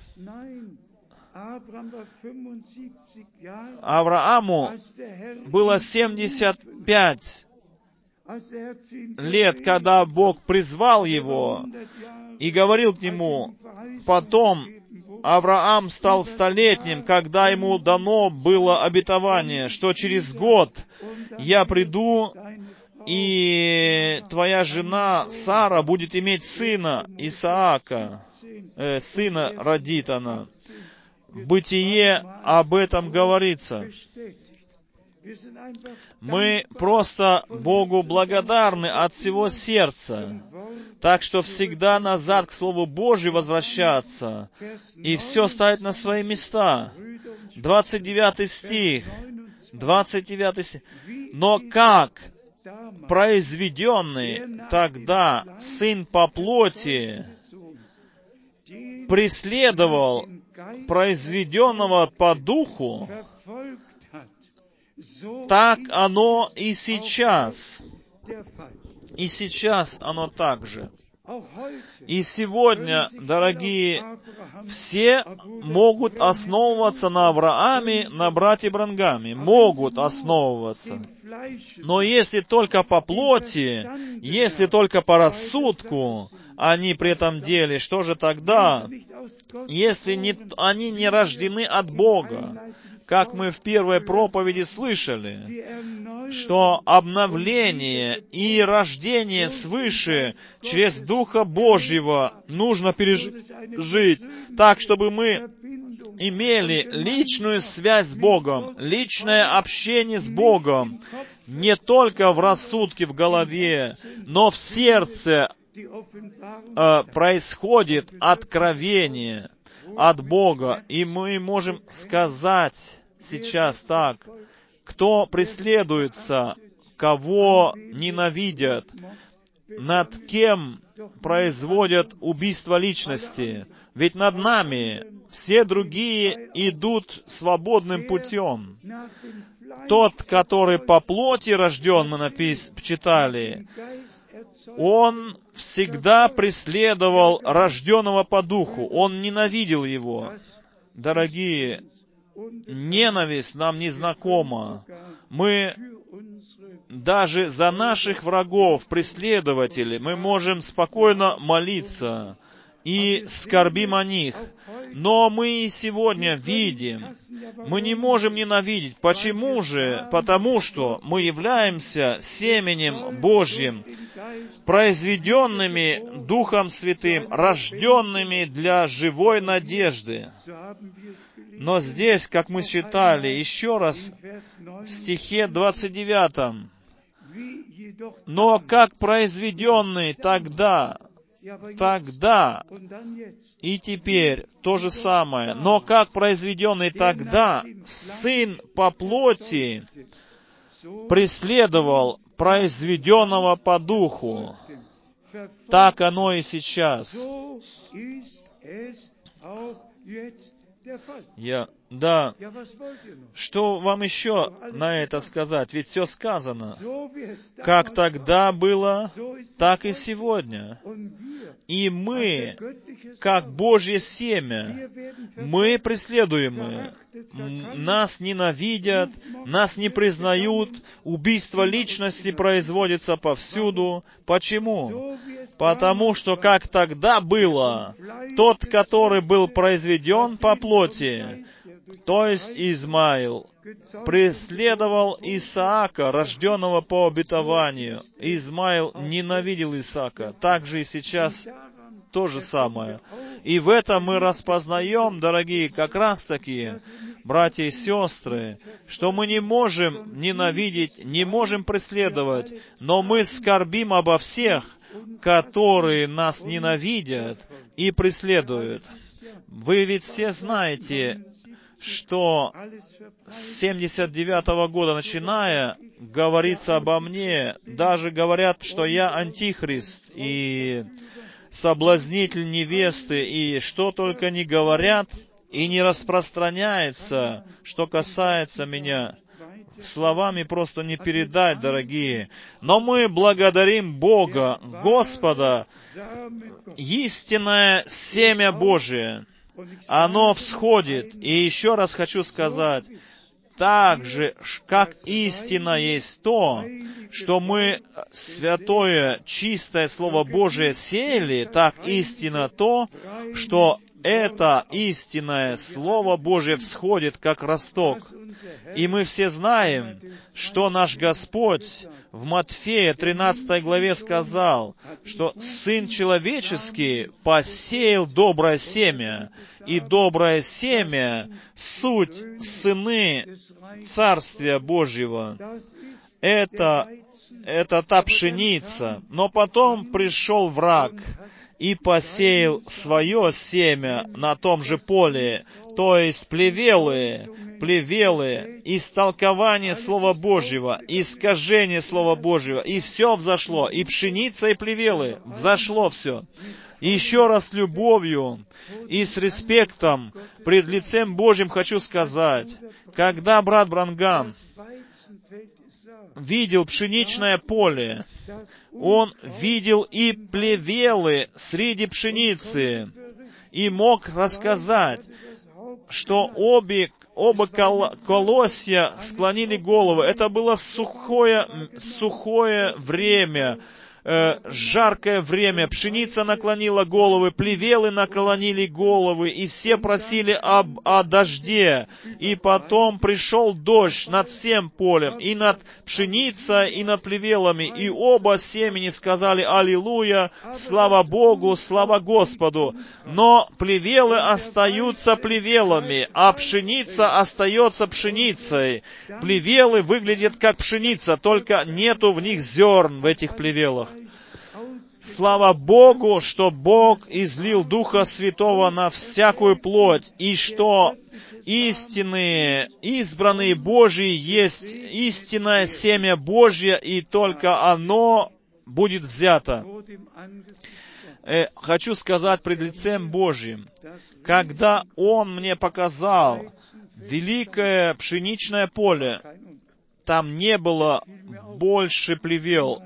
Аврааму было семьдесят пять, лет, когда Бог призвал его и говорил к нему. Потом Авраам стал столетним, когда ему дано было обетование, что через год я приду, и твоя жена Сара будет иметь сына Исаака, э, сына родит она. В Бытие об этом говорится. Мы просто Богу благодарны от всего сердца. Так что всегда назад к Слову Божию возвращаться и все ставить на свои места. двадцать девятый стих. двадцать девятый стих. Но как произведенный тогда сын по плоти преследовал произведенного по духу, так оно и сейчас. И сейчас оно так же. И сегодня, дорогие, все могут основываться на Аврааме, на брате Бранхаме. Могут основываться. Но если только по плоти, если только по рассудку они при этом деле, что же тогда? Если не, они не рождены от Бога, как мы в первой проповеди слышали, что обновление и рождение свыше через Духа Божьего нужно пережить так, чтобы мы имели личную связь с Богом, личное общение с Богом, не только в рассудке, в голове, но в сердце э, происходит откровение от Бога, и мы можем сказать сейчас так: кто преследуется, кого ненавидят, над кем производят убийство личности, ведь над нами все другие идут свободным путем. Тот, который по плоти рожден, мы напис... читали, он всегда преследовал рожденного по духу, он ненавидел его. Дорогие, ненависть нам не знакома. Мы даже за наших врагов, преследователей, мы можем спокойно молиться и скорбим о них. Но мы сегодня видим, мы не можем ненавидеть. Почему же? Потому что мы являемся семенем Божьим, произведенными Духом Святым, рожденными для живой надежды. Но здесь, как мы читали, еще раз в стихе двадцать девятом, «Но как произведенный тогда, тогда и теперь то же самое, но как произведенный тогда сын по плоти преследовал произведенного по духу, так оно и сейчас». Я, да. Что вам еще на это сказать? Ведь все сказано. Как тогда было, так и сегодня. И мы, как Божье семя, мы преследуемые. Нас ненавидят, нас не признают, убийство личности производится повсюду. Почему? Потому что как тогда было, тот, который был произведен по плоти, то есть Измаил, преследовал Исаака, рожденного по обетованию. Измаил ненавидел Исаака. Так же и сейчас то же самое. И в этом мы распознаем, дорогие, как раз-таки, братья и сестры, что мы не можем ненавидеть, не можем преследовать, но мы скорбим обо всех, которые нас ненавидят и преследуют. Вы ведь все знаете, что с семьдесят девятого года начиная говорится обо мне, даже говорят, что я антихрист и соблазнитель невесты, и что только не говорят, и не распространяется, что касается меня. Словами просто не передать, дорогие. Но мы благодарим Бога, Господа, истинное семя Божие. Оно всходит. И еще раз хочу сказать, так же, как истина есть то, что мы святое, чистое Слово Божие сеяли, так истина то, что это истинное Слово Божие всходит, как росток. И мы все знаем, что наш Господь в Матфея тринадцатой главе сказал, что Сын Человеческий посеял доброе семя, и доброе семя — суть сыны Царствия Божьего. Это, это та пшеница. Но потом пришел враг и посеял свое семя на том же поле, то есть плевелы, плевелы, истолкование Слова Божьего, искажение Слова Божьего, и все взошло, и пшеница, и плевелы, взошло все. И еще раз с любовью и с респектом пред лицем Божьим хочу сказать, когда брат Бранхам видел пшеничное поле, он видел и плевелы среди пшеницы, и мог рассказать, что обе, оба кол- колосья склонили головы. Это было сухое, сухое время, э, жаркое время. Пшеница наклонила головы, плевелы наклонили головы, и все просили об, о дожде. И потом пришел дождь над всем полем, и над пшеницей, и над плевелами. И оба семени сказали: «Аллилуйя! Слава Богу! Слава Господу!» Но плевелы остаются плевелами, а пшеница остается пшеницей. Плевелы выглядят как пшеница, только нету в них зерн, в этих плевелах. Слава Богу, что Бог излил Духа Святого на всякую плоть, и что истинные, избранные Божьи есть истинное семя Божье, и только оно будет взято. Э, хочу сказать пред лицем Божьим, когда Он мне показал великое пшеничное поле, там не было больше плевел.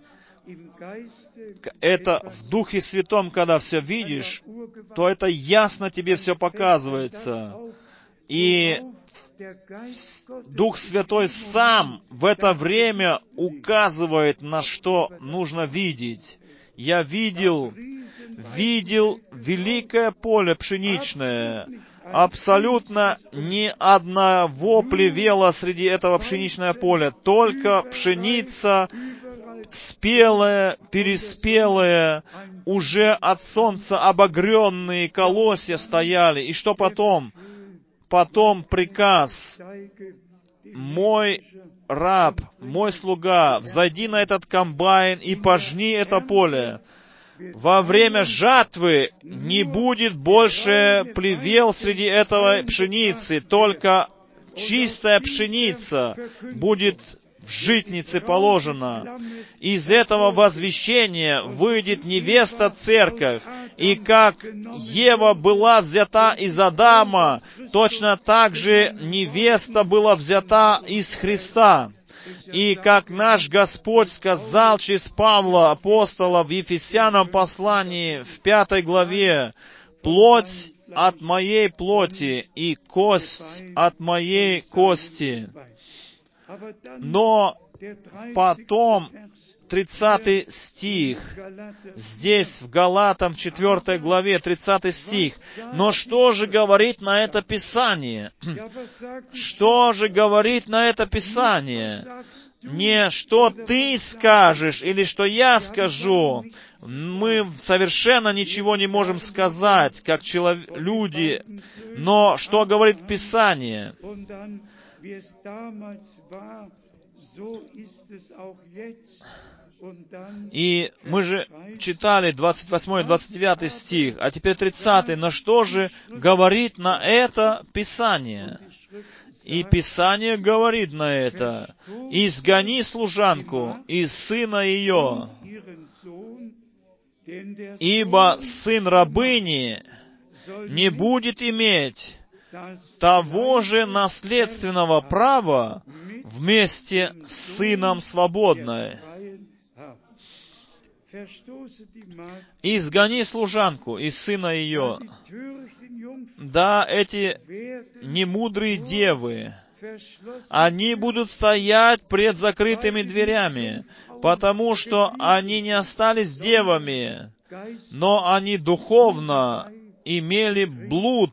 Это в Духе Святом, когда все видишь, то это ясно тебе все показывается. И Дух Святой сам в это время указывает, на что нужно видеть. Я видел, видел великое поле пшеничное. Абсолютно ни одного плевела среди этого пшеничного поля, только пшеница, спелая, переспелая, уже от солнца обогренные колосья стояли. И что потом? Потом приказ: «Мой раб, мой слуга, взойди на этот комбайн и пожни это поле». Во время жатвы не будет больше плевел среди этого пшеницы, только чистая пшеница будет в житнице положена. Из этого возвещения выйдет невеста церковь, и как Ева была взята из Адама, точно так же невеста была взята из Христа. И как наш Господь сказал через Павла, апостола, в Ефесянам послании, в пятой главе: «Плоть от моей плоти и кость от моей кости». Но потом, тридцатый стих, здесь в Галатам четвёртой главе, тридцатый стих. Но что же говорит на это Писание? Что же говорит на это Писание? Не что ты скажешь или что я скажу. Мы совершенно ничего не можем сказать, как челов... люди. Но что говорит Писание? И мы же читали двадцать восьмой и двадцать девятый стих, а теперь тридцатый. Но что же говорит на это Писание? И Писание говорит на это: «Изгони служанку и сына ее, ибо сын рабыни не будет иметь того же наследственного права вместе с сыном свободной». «Изгони служанку и сына ее». Да, эти немудрые девы, Они будут стоять пред закрытыми дверями, потому что они не остались девами, но они духовно имели блуд.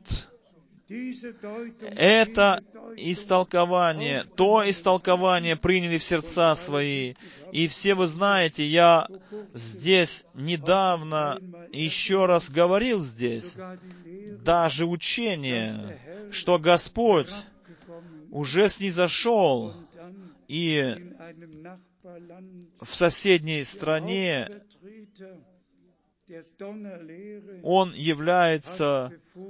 Это истолкование, то истолкование приняли в сердца свои. И все вы знаете, я здесь недавно еще раз говорил здесь, даже учение, что Господь уже снизошел и в соседней стране Он является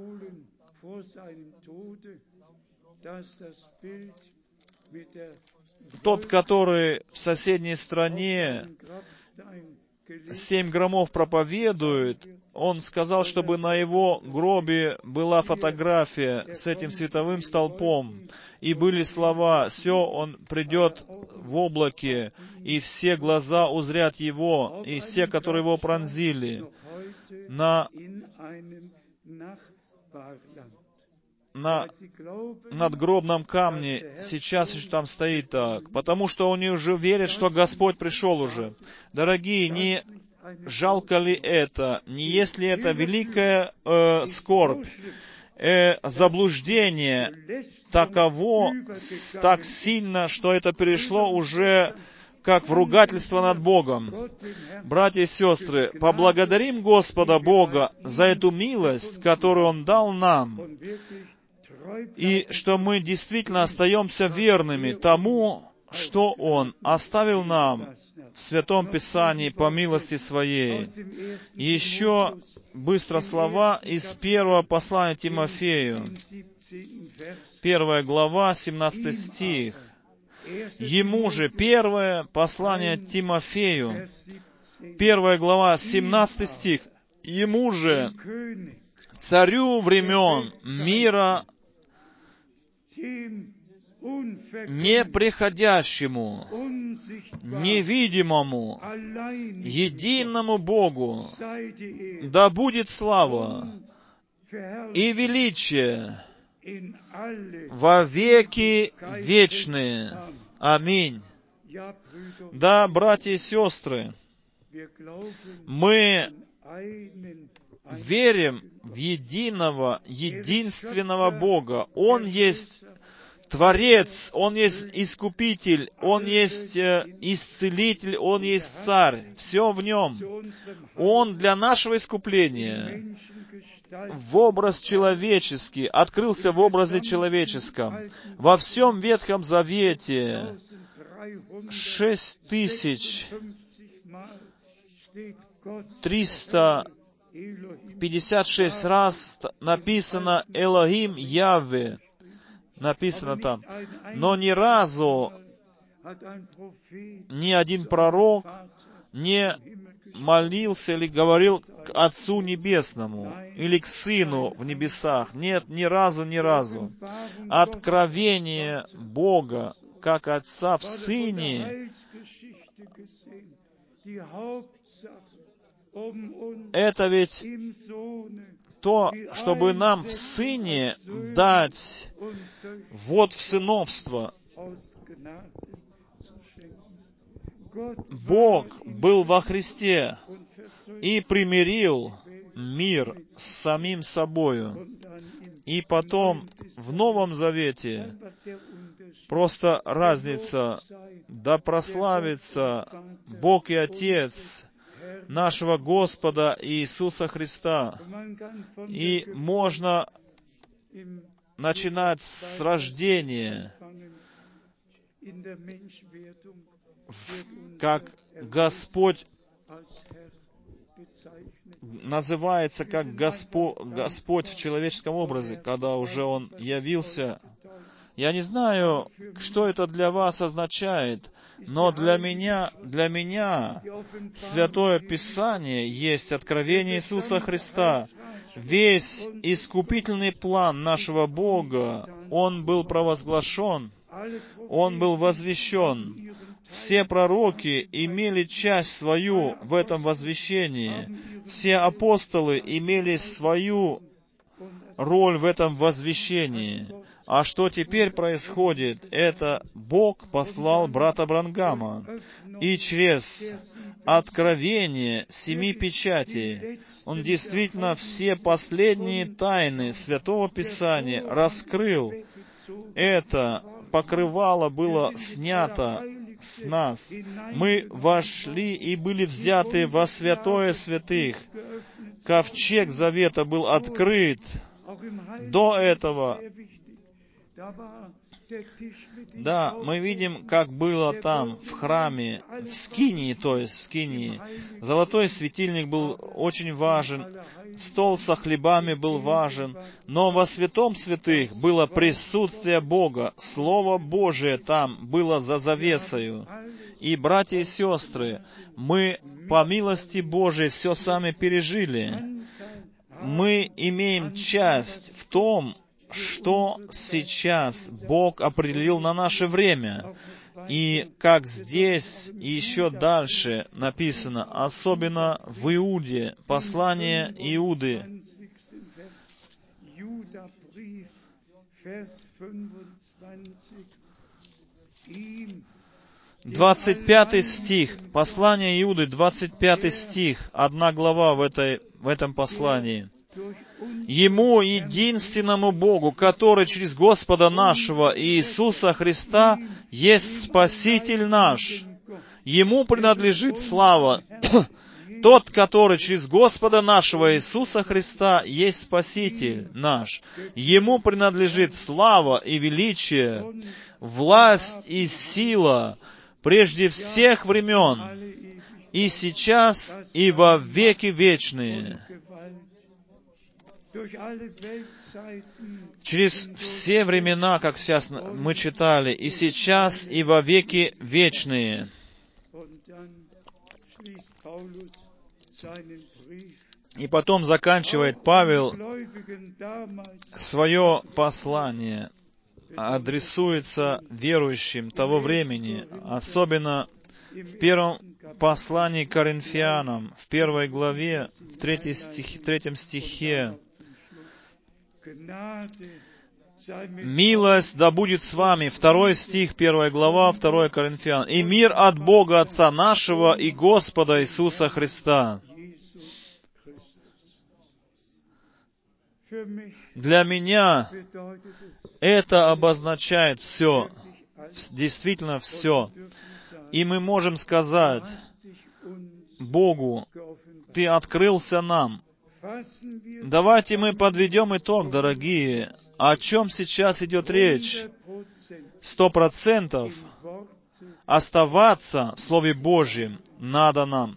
тот, который в соседней стране семь громов проповедует. Он сказал, чтобы на его гробе была фотография с этим световым столпом. И были слова: «Все, он придет в облаке, и все глаза узрят его, и все, которые его пронзили». На, на надгробном камне сейчас еще там стоит так, потому что они уже верят, что Господь пришел уже. Дорогие, не жалко ли это? Не есть ли это великая э, скорбь? Э, заблуждение таково так сильно, что это перешло уже как в ругательство над Богом. Братья и сестры, поблагодарим Господа Бога за эту милость, которую Он дал нам, и что мы действительно остаемся верными тому, что Он оставил нам в Святом Писании по милости Своей. Еще быстро слова из первого послания Тимофею. Первая глава, семнадцатый стих. Ему же, первое послание Тимофею, первая глава, семнадцатый стих. Ему же, царю времен мира, неприходящему, невидимому, единому Богу, да будет слава и величие во веки вечные. Аминь. Да, братья и сестры, мы верим в единого, единственного Бога. Он есть Творец, Он есть Искупитель, Он есть Исцелитель, Он есть Царь. Все в Нем. Он для нашего искупления в образ человеческий, открылся в образе человеческом. Во всем Ветхом Завете шесть тысяч триста пятьдесят шесть раз написано «Элохим Яве». Написано там. Но ни разу ни один пророк не молился или говорил к Отцу Небесному или к Сыну в небесах. Нет, ни разу, ни разу. Откровение Бога, как Отца в Сыне, это ведь то, чтобы нам в Сыне дать вот в сыновство. Бог был во Христе и примирил мир с самим собою. И потом в Новом Завете просто разница: да прославится Бог и Отец нашего Господа Иисуса Христа. И можно начинать с рождения, как Господь называется как Господь, Господь в человеческом образе, когда уже Он явился. Я не знаю, что это для вас означает, но для меня, для меня Святое Писание есть откровение Иисуса Христа. Весь искупительный план нашего Бога, Он был провозглашен, Он был возвещен. Все пророки имели часть свою в этом возвещении. Все апостолы имели свою роль в этом возвещении. А что теперь происходит? Это Бог послал брата Бранхама, и через откровение семи печатей он действительно все последние тайны Святого Писания раскрыл. Это покрывало было снято с нас. Мы вошли и были взяты во святое святых. Ковчег завета был открыт. До этого, да, мы видим, как было там, в храме, в скинии, то есть в скинии. Золотой светильник был очень важен, стол со хлебами был важен, но во святом святых было присутствие Бога, Слово Божие там было за завесою. И, братья и сестры, мы по милости Божией все сами пережили. Мы имеем часть в том, что сейчас Бог определил на наше время. И как здесь и еще дальше написано, особенно в Иуде, послание Иуды, двадцать пятый стих, послание Иуды, двадцать пятый стих, одна глава в, этой, в этом послании. Ему, единственному Богу, который через Господа нашего Иисуса Христа есть Спаситель наш. Ему принадлежит слава. Тот, который через Господа нашего Иисуса Христа есть Спаситель наш. Ему принадлежит слава и величие, власть и сила прежде всех времен, и сейчас, и во веки вечные. Через все времена, как сейчас мы читали, и сейчас, и во веки вечные. И потом заканчивает Павел свое послание, адресуется верующим того времени, особенно в первом послании к Коринфянам, в первой главе, в третьем стихе, третьем стихе. «Милость да будет с вами». Второй стих, первая глава, второе Коринфян. «И мир от Бога Отца нашего и Господа Иисуса Христа». Для меня это обозначает все, действительно все. И мы можем сказать Богу: Ты открылся нам. Давайте мы подведем итог, дорогие. О чем сейчас идет речь? Сто процентов оставаться в Слове Божьем надо нам.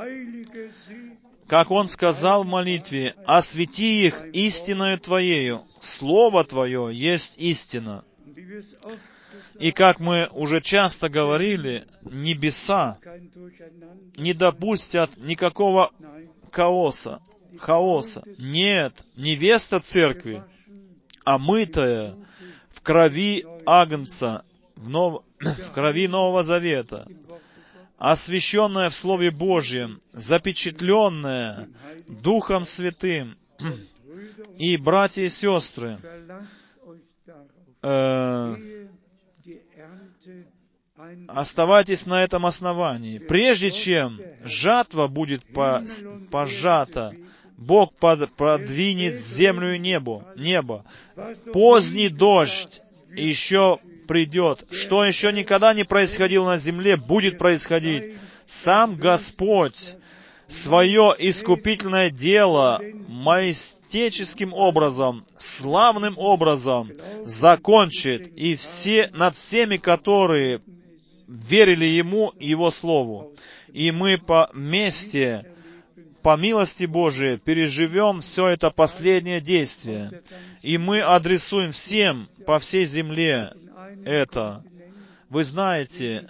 Как Он сказал в молитве: «Освети их истиною Твоею». Слово Твое есть истина. И как мы уже часто говорили, небеса не допустят никакого хаоса. хаоса. Нет, невеста церкви, омытая в крови Агнца, в, нов... в крови Нового Завета, освященная в Слове Божьем, запечатленная Духом Святым. И, братья и сестры, э, оставайтесь на этом основании. Прежде чем жатва будет пожата, Бог под, продвинет землю и небо, небо. Поздний дождь еще придет. Что еще никогда не происходило на земле, будет происходить. Сам Господь свое искупительное дело маестическим образом, славным образом закончит, и все, над всеми, которые верили Ему, Его Слову. И мы по вместе, по милости Божией, переживем все это последнее действие. И мы адресуем всем по всей земле это. Вы знаете,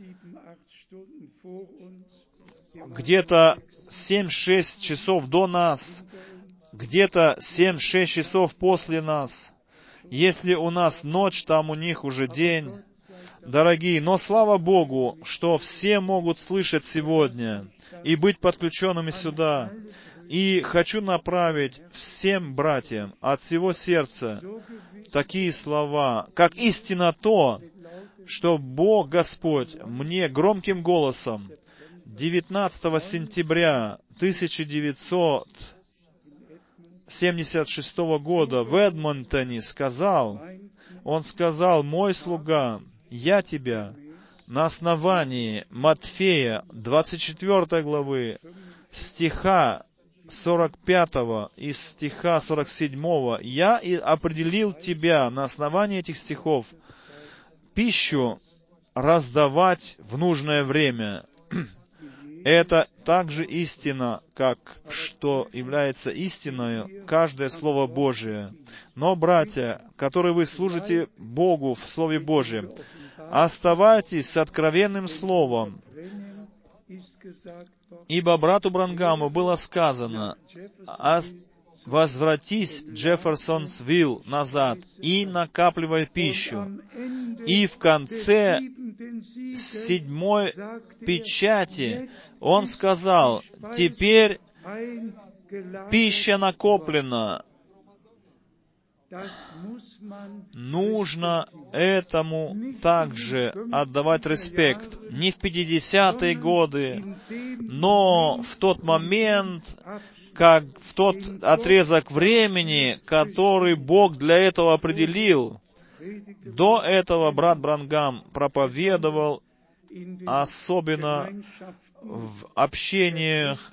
где-то семь-шесть часов до нас, где-то семь-шесть часов после нас. Если у нас ночь, там у них уже день. Дорогие, но слава Богу, что все могут слышать сегодня и быть подключенными сюда. И хочу направить всем братьям от всего сердца такие слова, как истина то, что Бог Господь мне громким голосом девятнадцатого сентября тысяча девятьсот семьдесят шестого года в Эдмонтоне сказал, Он сказал: «Мой слуга, я тебя на основании Матфея двадцать четвёртой главы, стиха сорок пятого и стиха сорок седьмого, я и определил тебя на основании этих стихов пищу раздавать в нужное время». Это также истина, как что является истиной каждое Слово Божие. Но, братья, которые вы служите Богу в Слове Божьем, оставайтесь с откровенным Словом. Ибо брату Бранхаму было сказано: «Возвратись в Джефферсонсвилл назад и накапливай пищу». И в конце седьмой печати он сказал: «Теперь пища накоплена». Нужно этому также отдавать респект. Не в пятидесятые годы, но в тот момент, как в тот отрезок времени, который Бог для этого определил. До этого брат Бранхам проповедовал, особенно в общениях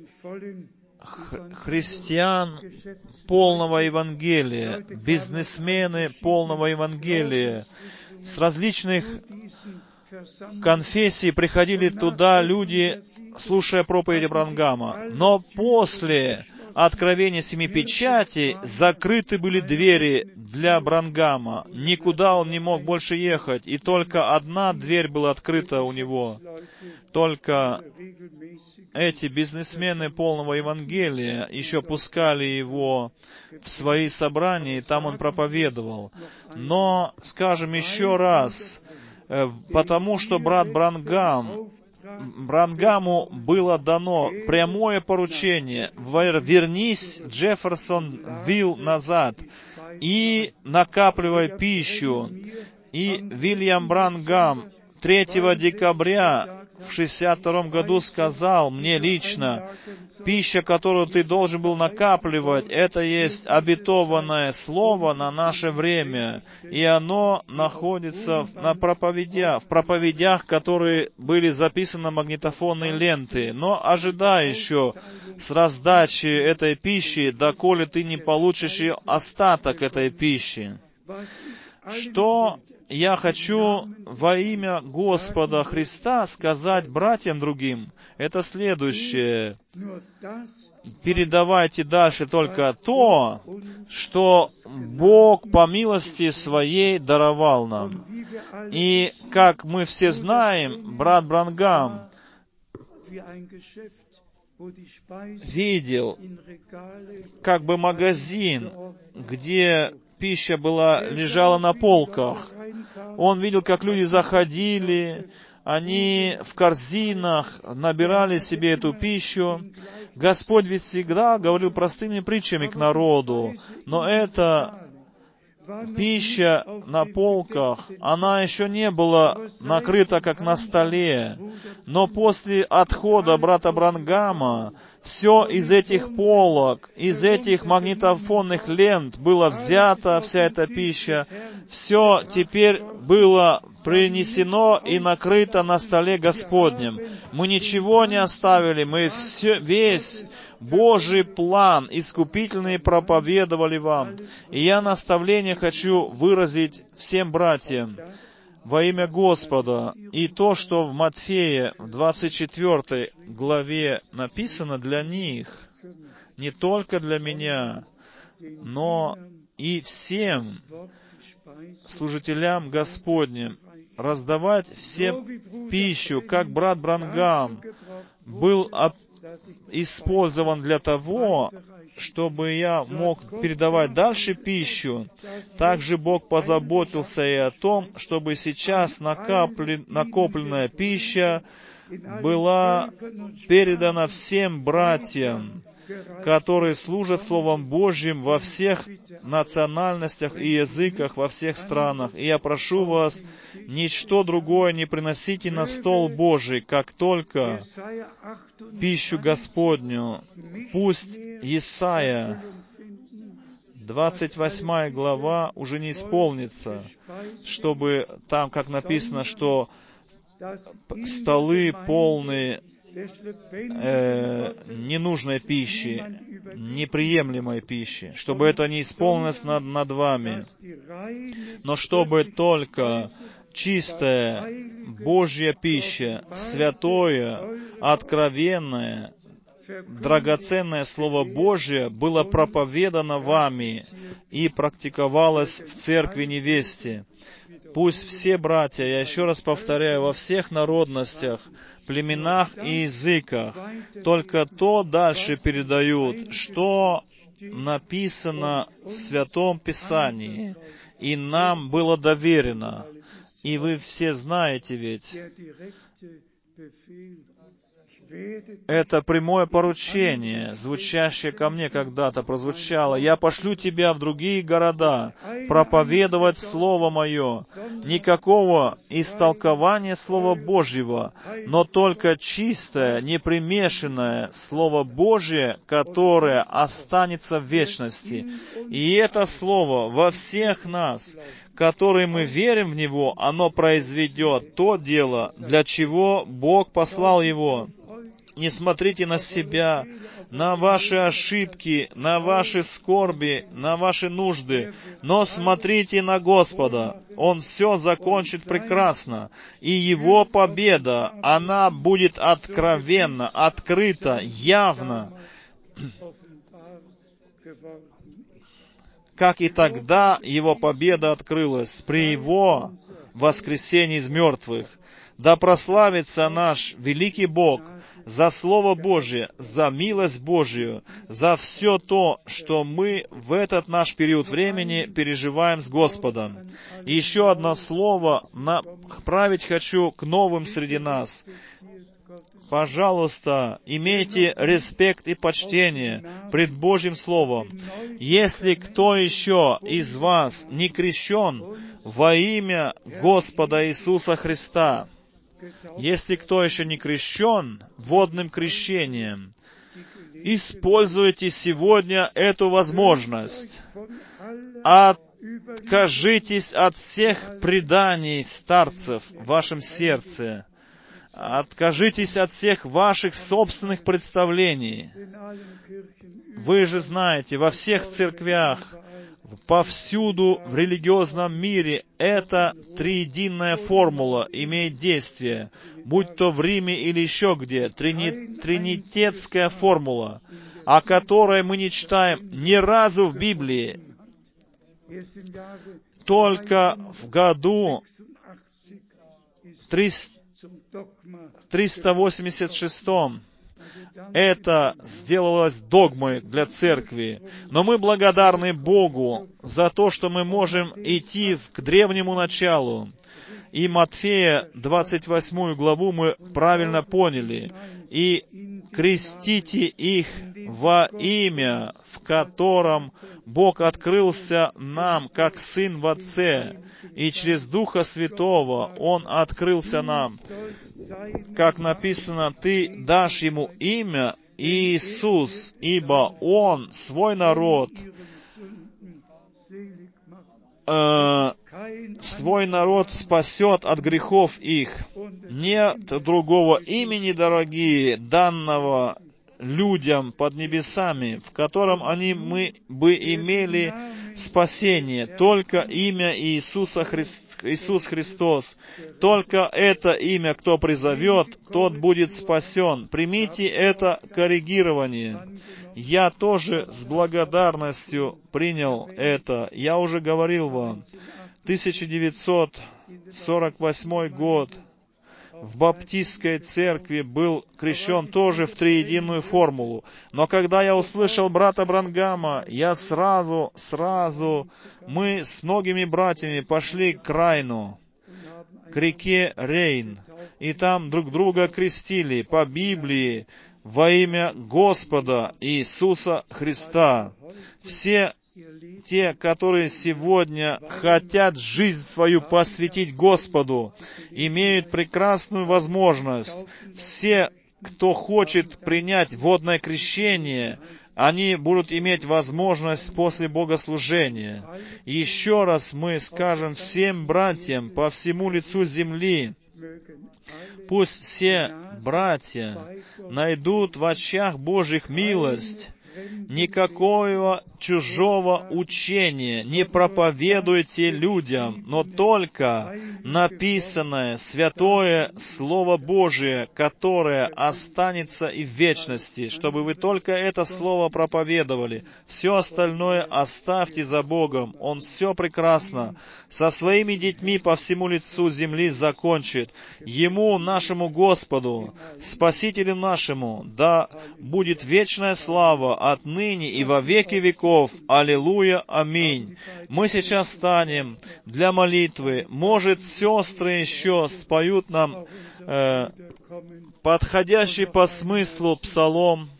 христиан полного Евангелия, бизнесмены полного Евангелия. С различных конфессий приходили туда люди, слушая проповеди Бранхама. Но после откровения семи печатей закрыты были двери для Бранхама. Никуда он не мог больше ехать, и только одна дверь была открыта у него. Только эти бизнесмены полного Евангелия еще пускали его в свои собрания, и там он проповедовал. Но, скажем еще раз, потому что брат Бранхам, Бранхаму было дано прямое поручение: вернись в Джефферсонвилл назад и накапливай пищу. И Вильям Бранхам третьего декабря в шестьдесят втором году сказал мне лично: пища, которую ты должен был накапливать, это есть обетованное слово на наше время, и оно находится на проповедях, в проповедях, которые были записаны на магнитофонные ленты. Но ожидай еще с раздачи этой пищи, доколе ты не получишь и остаток этой пищи. Что я хочу во имя Господа Христа сказать братьям другим, это следующее. Передавайте дальше только то, что Бог по милости Своей даровал нам. И, как мы все знаем, брат Бранхам видел как бы магазин, где пища была, лежала на полках. Он видел, как люди заходили, они в корзинах набирали себе эту пищу. Господь ведь всегда говорил простыми притчами к народу, но эта пища на полках, она еще не была накрыта, как на столе. Но после отхода брата Бранхама все из этих полок, из этих магнитофонных лент было взято, вся эта пища, все теперь было принесено и накрыто на столе Господнем. Мы ничего не оставили, мы все, весь Божий план искупительный проповедовали вам. И я наставление хочу выразить всем братьям во имя Господа. И то, что в Матфея, в двадцать четвёртой главе написано для них, не только для меня, но и всем служителям Господним, раздавать всем пищу, как брат Бранхам был использован для того, чтобы я мог передавать дальше пищу. Также Бог позаботился и о том, чтобы сейчас накоплен, накопленная пища была передана всем братьям которые служат Словом Божьим во всех национальностях и языках, во всех странах. И я прошу вас, ничто другое не приносите на стол Божий, как только пищу Господню. Пусть Исайя, двадцать восьмая глава, уже не исполнится, чтобы там, как написано, что столы полные э, ненужной пищи, неприемлемой пищи, чтобы это не исполнилось над, над вами, но чтобы только чистая Божья пища, святое, откровенное, драгоценное Слово Божие было проповедано вами и практиковалось в церкви невесте. Пусть все братья, я еще раз повторяю, во всех народностях, племенах и языках только то дальше передают, что написано в Святом Писании, и нам было доверено. И вы все знаете ведь, это прямое поручение, звучащее ко мне когда-то, прозвучало: «Я пошлю тебя в другие города, проповедовать Слово Мое». Никакого истолкования Слова Божьего, но только чистое, непримешанное Слово Божье, которое останется в вечности. И это Слово во всех нас, которые мы верим в Него, оно произведет то дело, для чего Бог послал Его. Не смотрите на себя, на ваши ошибки, на ваши скорби, на ваши нужды, но смотрите на Господа. Он все закончит прекрасно, и Его победа, она будет откровенна, открыта, явна, как и тогда Его победа открылась при Его воскресении из мертвых. Да прославится наш великий Бог за Слово Божие, за милость Божию, за все то, что мы в этот наш период времени переживаем с Господом. И еще одно слово направить хочу к новым среди нас. Пожалуйста, имейте респект и почтение пред Божьим Словом. Если кто еще из вас не крещен во имя Господа Иисуса Христа, если кто еще не крещен водным крещением, используйте сегодня эту возможность. Откажитесь от всех преданий старцев в вашем сердце. Откажитесь от всех ваших собственных представлений. Вы же знаете, во всех церквях, повсюду в религиозном мире эта триединная формула имеет действие, будь то в Риме или еще где, трини, тринитетская формула, о которой мы не читаем ни разу в Библии. Только в году триста восемьдесят шестом это сделалось догмой для церкви. Но мы благодарны Богу за то, что мы можем идти к древнему началу. И Матфея двадцать восьмую главу мы правильно поняли. «И крестите их во имя, в котором Бог открылся нам, как Сын в Отце, и через Духа Святого Он открылся нам». Как написано, ты дашь ему имя Иисус, ибо Он свой народ, э, свой народ спасет от грехов их. Нет другого имени, дорогие, данного людям под небесами, в котором они мы бы имели спасение, только имя Иисуса Христа. Иисус Христос. Только это имя, кто призовет, тот будет спасен. Примите это коррегирование. Я тоже с благодарностью принял это. Я уже говорил вам. тысяча девятьсот сорок восьмой год в баптистской церкви был крещен тоже в триединую формулу. Но когда я услышал брата Бранхама, я сразу, сразу, мы с многими братьями пошли к Райну, к реке Рейн, и там друг друга крестили по Библии, во имя Господа Иисуса Христа. Все те, которые сегодня хотят жизнь свою посвятить Господу, имеют прекрасную возможность. Все, кто хочет принять водное крещение, они будут иметь возможность после богослужения. Еще раз мы скажем всем братьям по всему лицу земли, пусть все братья найдут в очах Божьих милость. Никакого чужого учения не проповедуйте людям, но только написанное святое Слово Божие, которое останется и в вечности, чтобы вы только это Слово проповедовали. Все остальное оставьте за Богом. Он все прекрасно со своими детьми по всему лицу земли закончит. Ему, нашему Господу, Спасителю нашему, да будет вечная слава отныне и во веки веков. Аллилуйя, аминь. Мы сейчас встанем для молитвы. Может, сестры еще споют нам э, подходящий по смыслу псалом.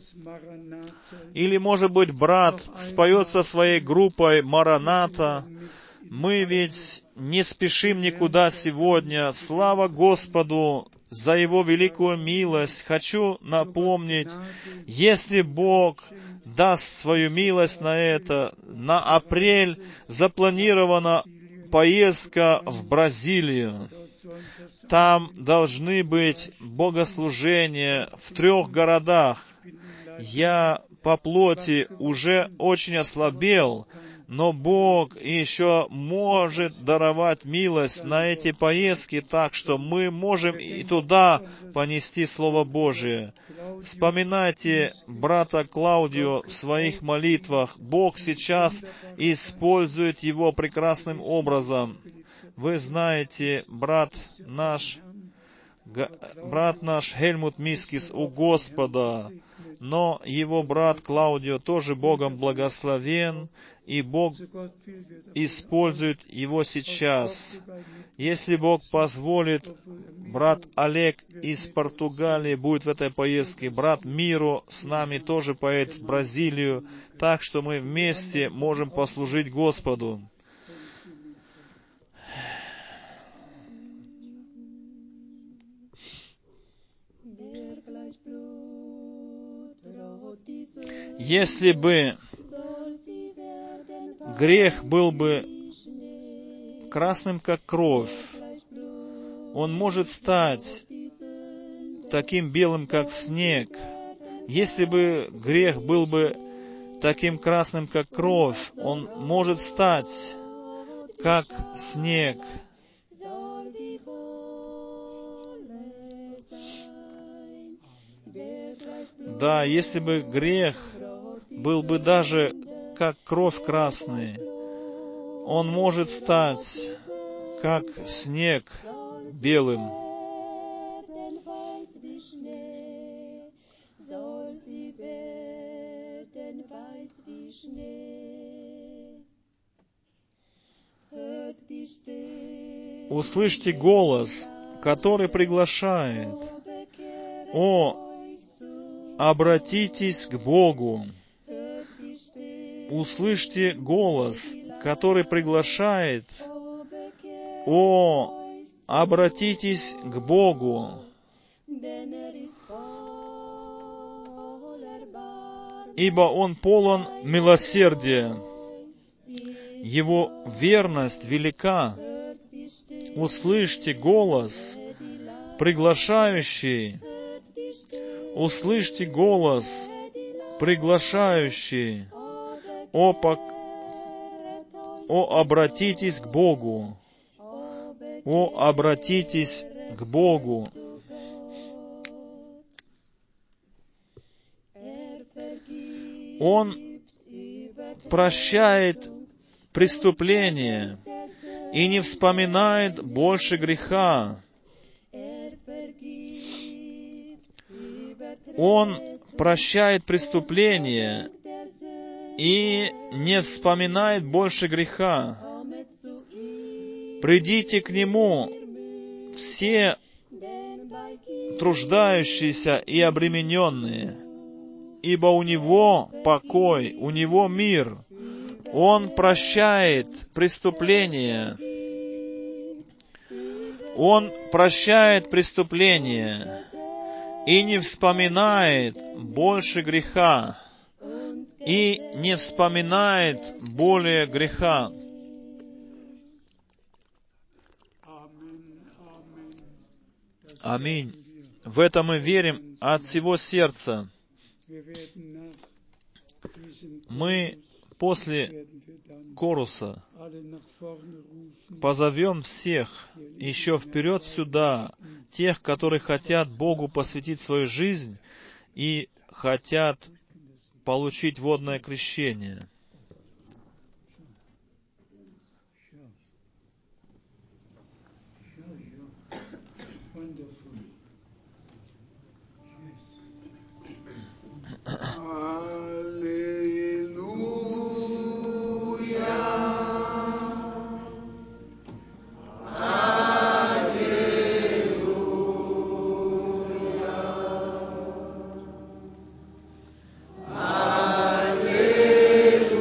Или, может быть, брат споет со своей группой «Мараната». Мы ведь не спешим никуда сегодня. Слава Господу за Его великую милость. Хочу напомнить, если Бог даст свою милость на это, на апрель запланирована поездка в Бразилию. Там должны быть богослужения в трех городах. Я по плоти уже очень ослабел, но Бог еще может даровать милость на эти поездки так, что мы можем и туда понести Слово Божие. Вспоминайте брата Клаудио в своих молитвах. Бог сейчас использует его прекрасным образом. Вы знаете, брат наш, брат наш Хельмут Мискис у Господа, но его брат Клаудио тоже Богом благословен, и Бог использует его сейчас. Если Бог позволит, брат Олег из Португалии будет в этой поездке, брат Миро с нами тоже поедет в Бразилию, так что мы вместе можем послужить Господу. Если бы грех был бы красным, как кровь, он может стать таким белым, как снег. Если бы грех был бы таким красным, как кровь, он может стать как снег. Да, если бы грех был бы даже как кровь красная, он может стать как снег белым. Услышьте голос, который приглашает: «О, обратитесь к Богу». Услышьте голос, который приглашает: «О, обратитесь к Богу, ибо Он полон милосердия, Его верность велика». Услышьте голос, приглашающий. Услышьте голос, приглашающий. О, пок... О, обратитесь к Богу. О, обратитесь к Богу. Он прощает преступления и не вспоминает больше греха. Он прощает преступления и не вспоминает больше греха. Придите к Нему, все труждающиеся и обремененные, ибо у Него покой, у Него мир. Он прощает преступления. Он прощает преступления и не вспоминает больше греха, и не вспоминает более греха. Аминь. В это мы верим от всего сердца. Мы после коруса позовем всех еще вперед сюда, тех, которые хотят Богу посвятить свою жизнь и хотят получить водное крещение. Аллилуйя.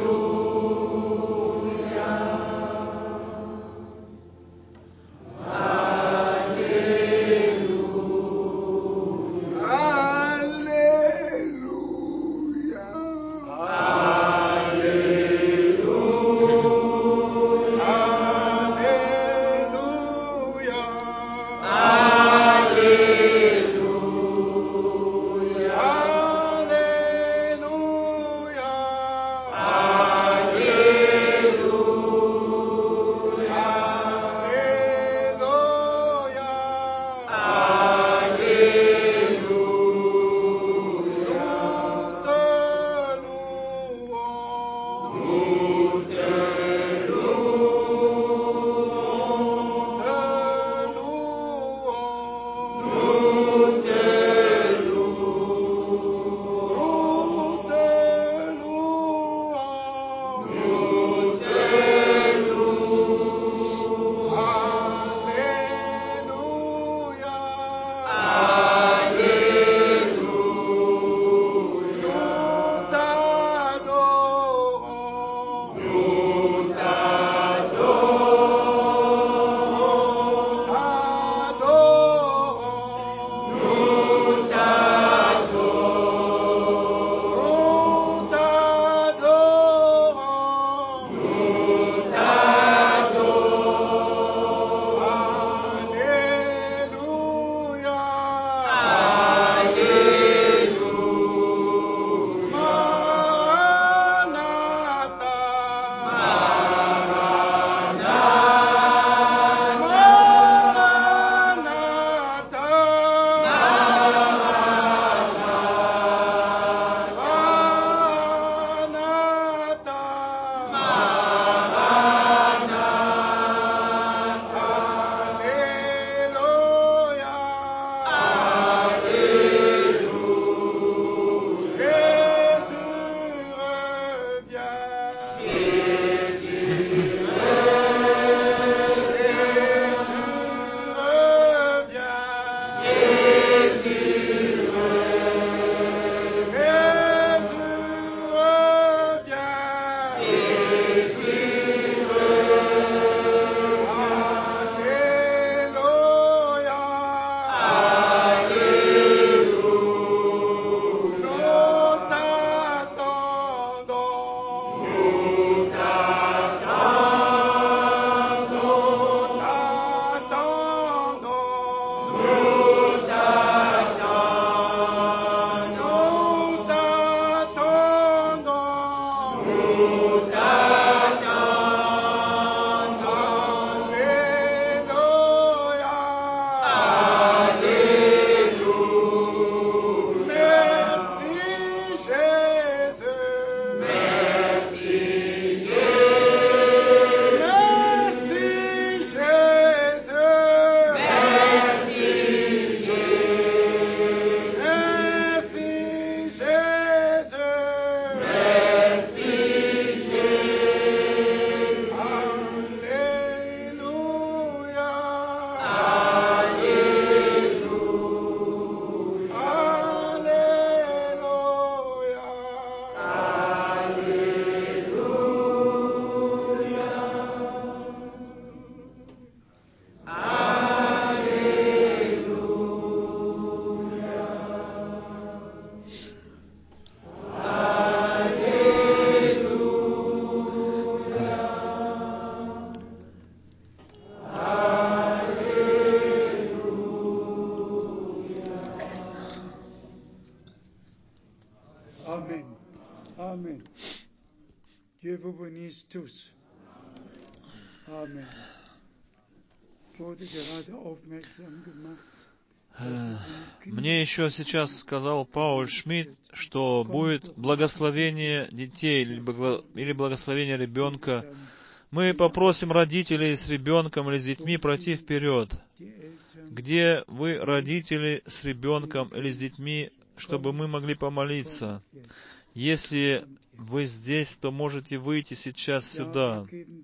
Christus. Amen. Wurde gerade aufmerksam gemacht. Мне еще сейчас сказал Пауль Шмидт, что будет благословение детей или благословение ребенка. Мы попросим родителей с ребенком или с детьми пройти вперед. Где вы, родители с ребенком или с детьми, чтобы мы могли помолиться? Если вы здесь, то можете выйти сейчас сюда.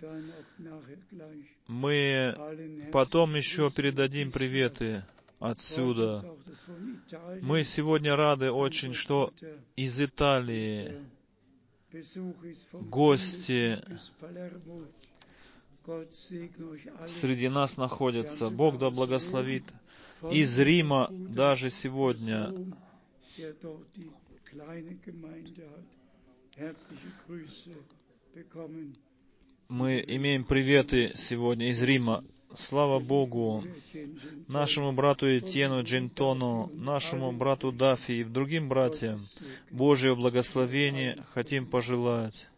Мы потом еще передадим приветы отсюда. Мы сегодня рады очень, что из Италии гости среди нас находятся. Бог да благословит. Из Рима даже сегодня. Мы имеем приветы сегодня из Рима. Слава Богу, нашему брату Этьену Джентону, нашему брату Дафи и другим братьям Божьего благословения хотим пожелать.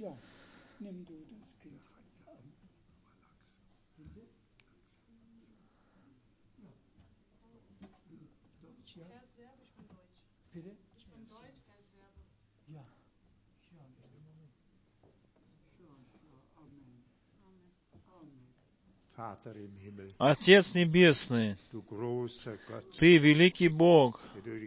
Отец Небесный, Ты великий Бог,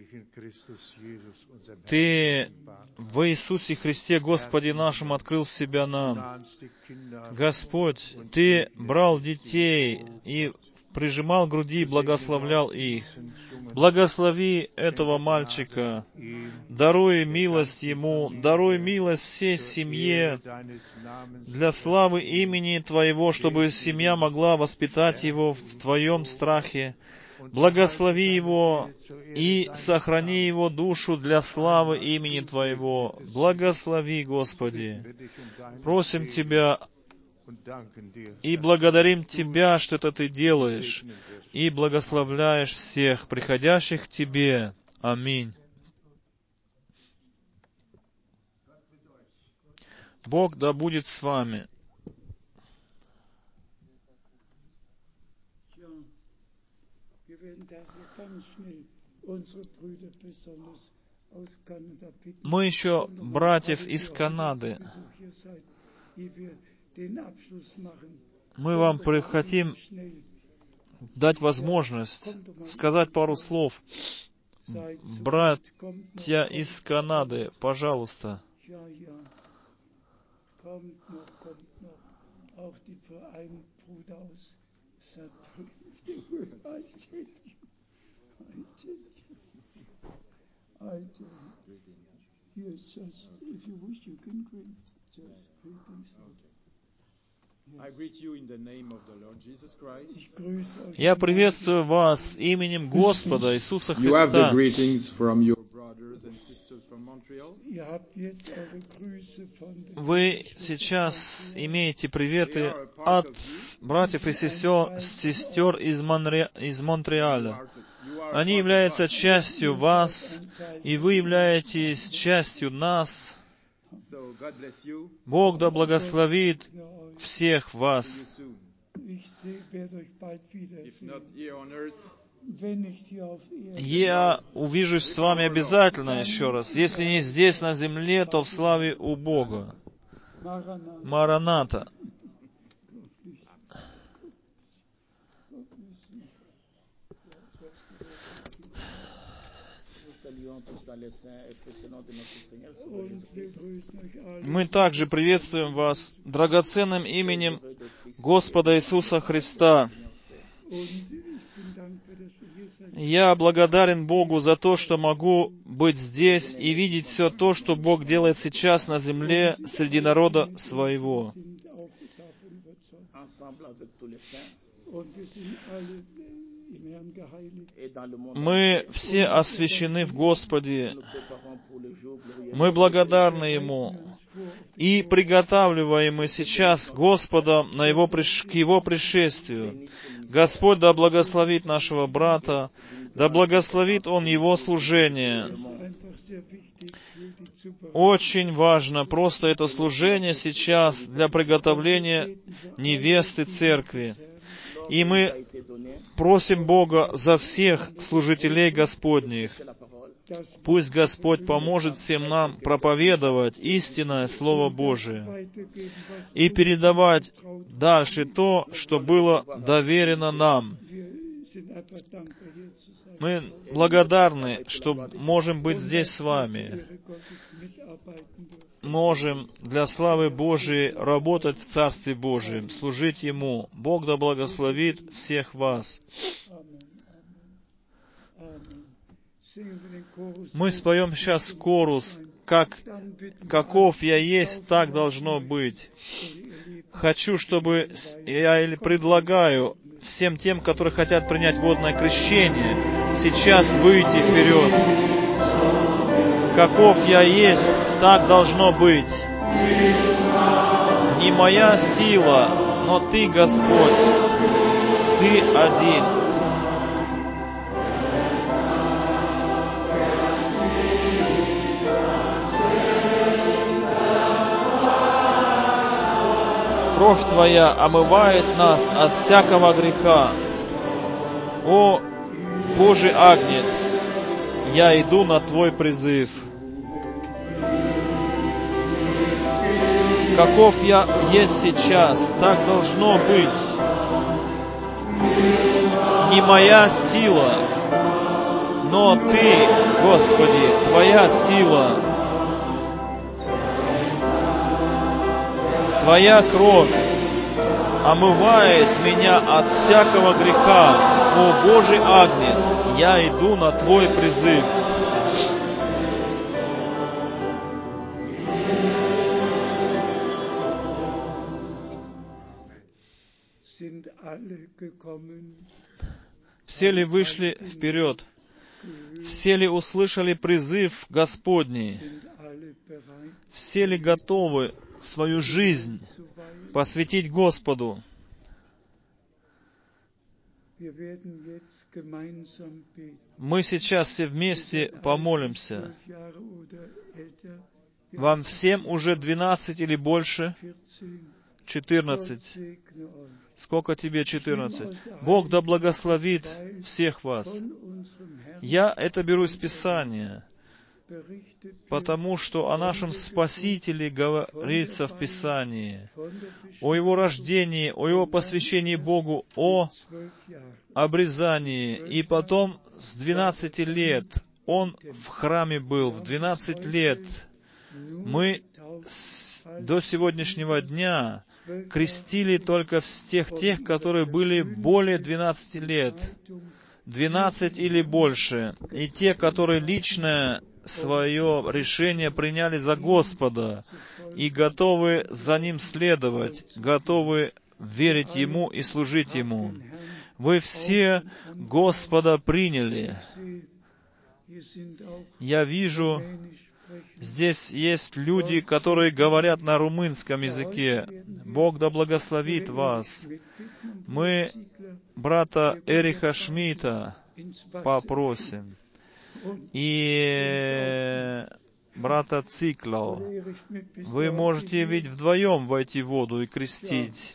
Ты в Иисусе Христе, Господе нашем, открыл себя нам. Господь, Ты брал детей и прижимал к груди и благословлял их. Благослови этого мальчика, даруй милость ему, даруй милость всей семье для славы имени Твоего, чтобы семья могла воспитать его в Твоем страхе. Благослови его и сохрани его душу для славы имени Твоего. Благослови, Господи. Просим Тебя и благодарим Тебя, что это Ты делаешь, и благословляешь всех приходящих к Тебе. Аминь. Бог да будет с вами. Мы еще братьев из Канады. Мы вам хотим дать возможность сказать пару слов. Братья из Канады, пожалуйста. Я приветствую вас именем Господа Иисуса Христа. Вы сейчас имеете приветы от братьев и сестер, сестер из, Монре... из Монреаля. Они являются частью вас, и вы являетесь частью нас. Бог да благословит всех вас. Я увижусь с вами обязательно еще раз. Если не здесь, на земле, то в славе у Бога. Мараната. Мы также приветствуем вас драгоценным именем Господа Иисуса Христа. Я благодарен Богу за то, что могу быть здесь и видеть все то, что Бог делает сейчас на земле среди народа своего. Мы все освящены в Господе. Мы благодарны Ему. И приготавливаем мы сейчас Господа на его, к Его пришествию. Господь да благословит нашего брата, да благословит Он его служение. очень важно просто это служение сейчас для приготовления невесты церкви. И мы просим Бога за всех служителей Господних. Пусть Господь поможет всем нам проповедовать истинное Слово Божие и передавать дальше то, что было доверено нам. Мы благодарны, что можем быть здесь с вами. Можем для славы Божией работать в Царстве Божьем, служить Ему. Бог да благословит всех вас. Мы споем сейчас корус, как, каков я есть, так должно быть. Хочу, чтобы, я или предлагаю всем тем, которые хотят принять водное крещение, сейчас выйти вперед. Каков я есть, так должно быть. Не моя сила, но Ты, Господь, Ты один. Кровь Твоя омывает нас от всякого греха. О, Божий Агнец, я иду на Твой призыв. Каков я есть сейчас, так должно быть. Не моя сила, но Ты, Господи, Твоя сила. Твоя кровь омывает меня от всякого греха. О, Божий Агнец, я иду на Твой призыв. Все ли вышли вперед? Все ли услышали призыв Господний? Все ли готовы свою жизнь посвятить Господу? Мы сейчас все вместе помолимся. Вам всем уже двенадцать или больше? четырнадцать. Сколько тебе четырнадцать? Бог да благословит всех вас. Я это беру из Писания, потому что о нашем Спасителе говорится в Писании, о Его рождении, о Его посвящении Богу, о обрезании. И потом с двенадцати лет Он в храме был, в двенадцать лет. Мы с, до сегодняшнего дня крестили только тех, тех, которые были более двенадцати лет, двенадцать или больше, и те, которые личное свое решение приняли за Господа и готовы за Ним следовать, готовы верить Ему и служить Ему. Вы все Господа приняли. Я вижу, здесь есть люди, которые говорят на румынском языке. Бог да благословит вас. Мы брата Эриха Шмидта попросим. И брата Цикло. Вы можете ведь вдвоем войти в воду и крестить.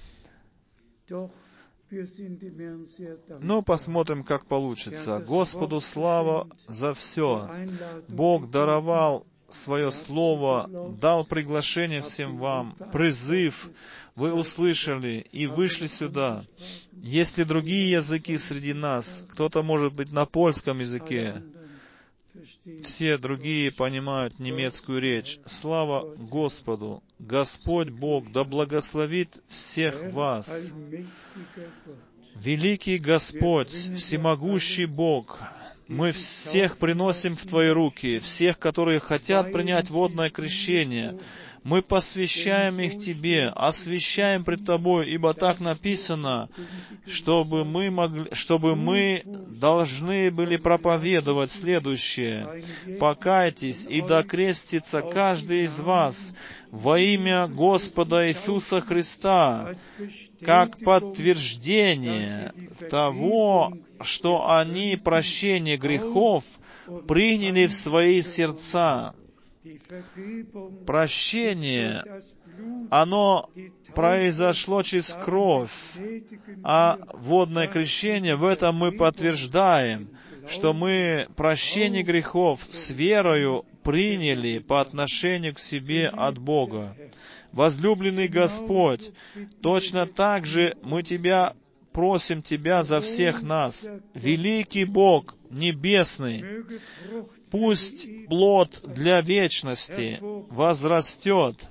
Но посмотрим, как получится. Господу слава за все. Бог даровал свое слово, дал приглашение всем вам, призыв. Вы услышали и вышли сюда. Есть ли другие языки среди нас? Кто-то, может быть, на польском языке. Все другие понимают немецкую речь. Слава Господу! Господь Бог да благословит всех вас. Великий Господь, всемогущий Бог, мы всех приносим в Твои руки, всех, которые хотят принять водное крещение. Мы посвящаем их Тебе, освящаем пред Тобой, ибо так написано, чтобы мы, могли, чтобы мы должны были проповедовать следующее. «Покайтесь, и докрестится каждый из вас во имя Господа Иисуса Христа, как подтверждение того, что они прощение грехов приняли в свои сердца». Прощение, оно произошло через кровь, а водное крещение, в этом мы подтверждаем, что мы прощение грехов с верою приняли по отношению к себе от Бога. Возлюбленный Господь, точно так же мы Тебя просим Тебя за всех нас. Великий Бог Небесный, пусть плод для вечности возрастет.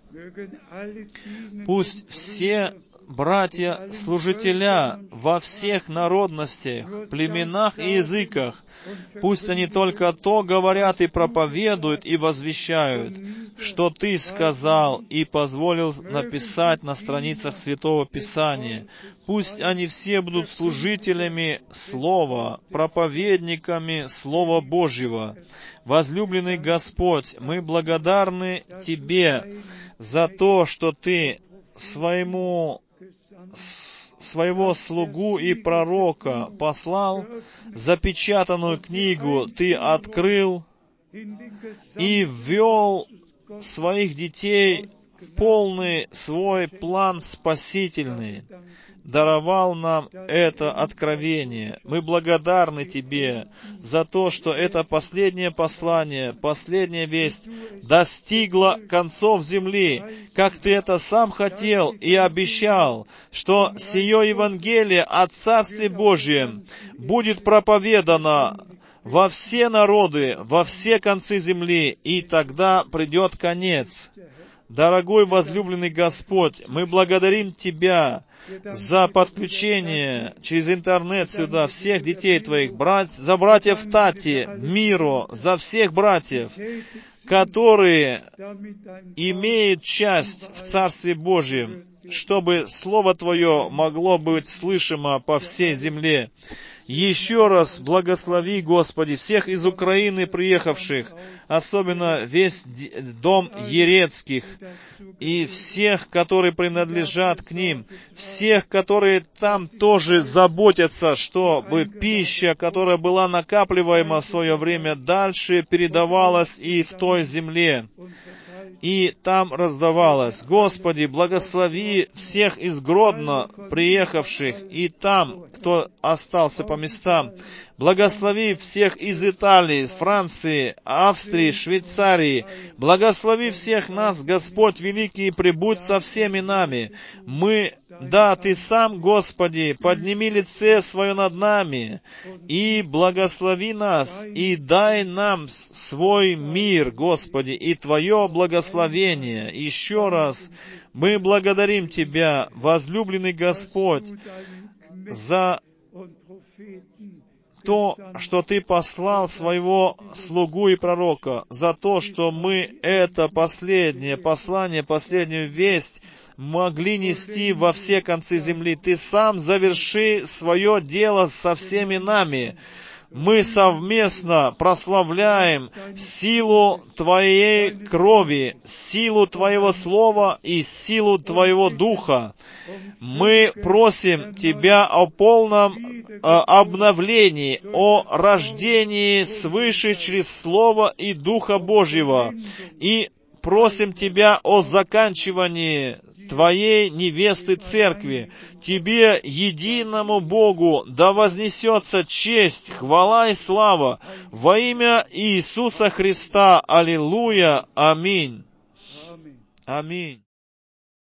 Пусть все братья-служителя во всех народностях, племенах и языках, пусть они только то говорят и проповедуют и возвещают, что Ты сказал и позволил написать на страницах Святого Писания. Пусть они все будут служителями Слова, проповедниками Слова Божьего. Возлюбленный Господь, мы благодарны Тебе за то, что Ты своему своего слугу и пророка послал, запечатанную книгу Ты открыл и ввел своих детей в полный свой план спасительный, даровал нам это откровение. Мы благодарны Тебе за то, что это последнее послание, последняя весть достигла концов земли, как Ты это сам хотел и обещал, что сие Евангелие о Царстве Божьем будет проповедано во все народы, во все концы земли, и тогда придет конец. Дорогой возлюбленный Господь, мы благодарим Тебя за подключение через интернет сюда всех детей Твоих, брать, за братьев Тати, Миро, за всех братьев, которые имеют часть в Царстве Божьем, чтобы Слово Твое могло быть слышимо по всей земле. Еще раз благослови, Господи, всех из Украины приехавших, особенно весь дом Ерецких, и всех, которые принадлежат к ним, всех, которые там тоже заботятся, чтобы пища, которая была накапливаема в свое время, дальше передавалась и в той земле, и там раздавалось. Господи, благослови всех из Гродно приехавших, и там, кто остался по местам. Благослови всех из Италии, Франции, Австрии, Швейцарии. Благослови всех нас, Господь великий, и пребудь со всеми нами. Мы, да, Ты сам, Господи, подними лице свое над нами, и благослови нас, и дай нам свой мир, Господи, и Твое благословение. Еще раз мы благодарим Тебя, возлюбленный Господь, за то, что Ты послал своего слугу и пророка, за то, что мы это последнее послание, последнюю весть могли нести во все концы земли. Ты сам заверши свое дело со всеми нами. Мы совместно прославляем силу Твоей крови, силу Твоего Слова и силу Твоего Духа. Мы просим Тебя о полном э, обновлении, о рождении свыше через Слово и Духа Божьего. И просим Тебя о заканчивании Твоей невесты Церкви. Тебе, единому Богу, да вознесется честь, хвала и слава во имя Иисуса Христа. Аллилуйя. Аминь. Аминь.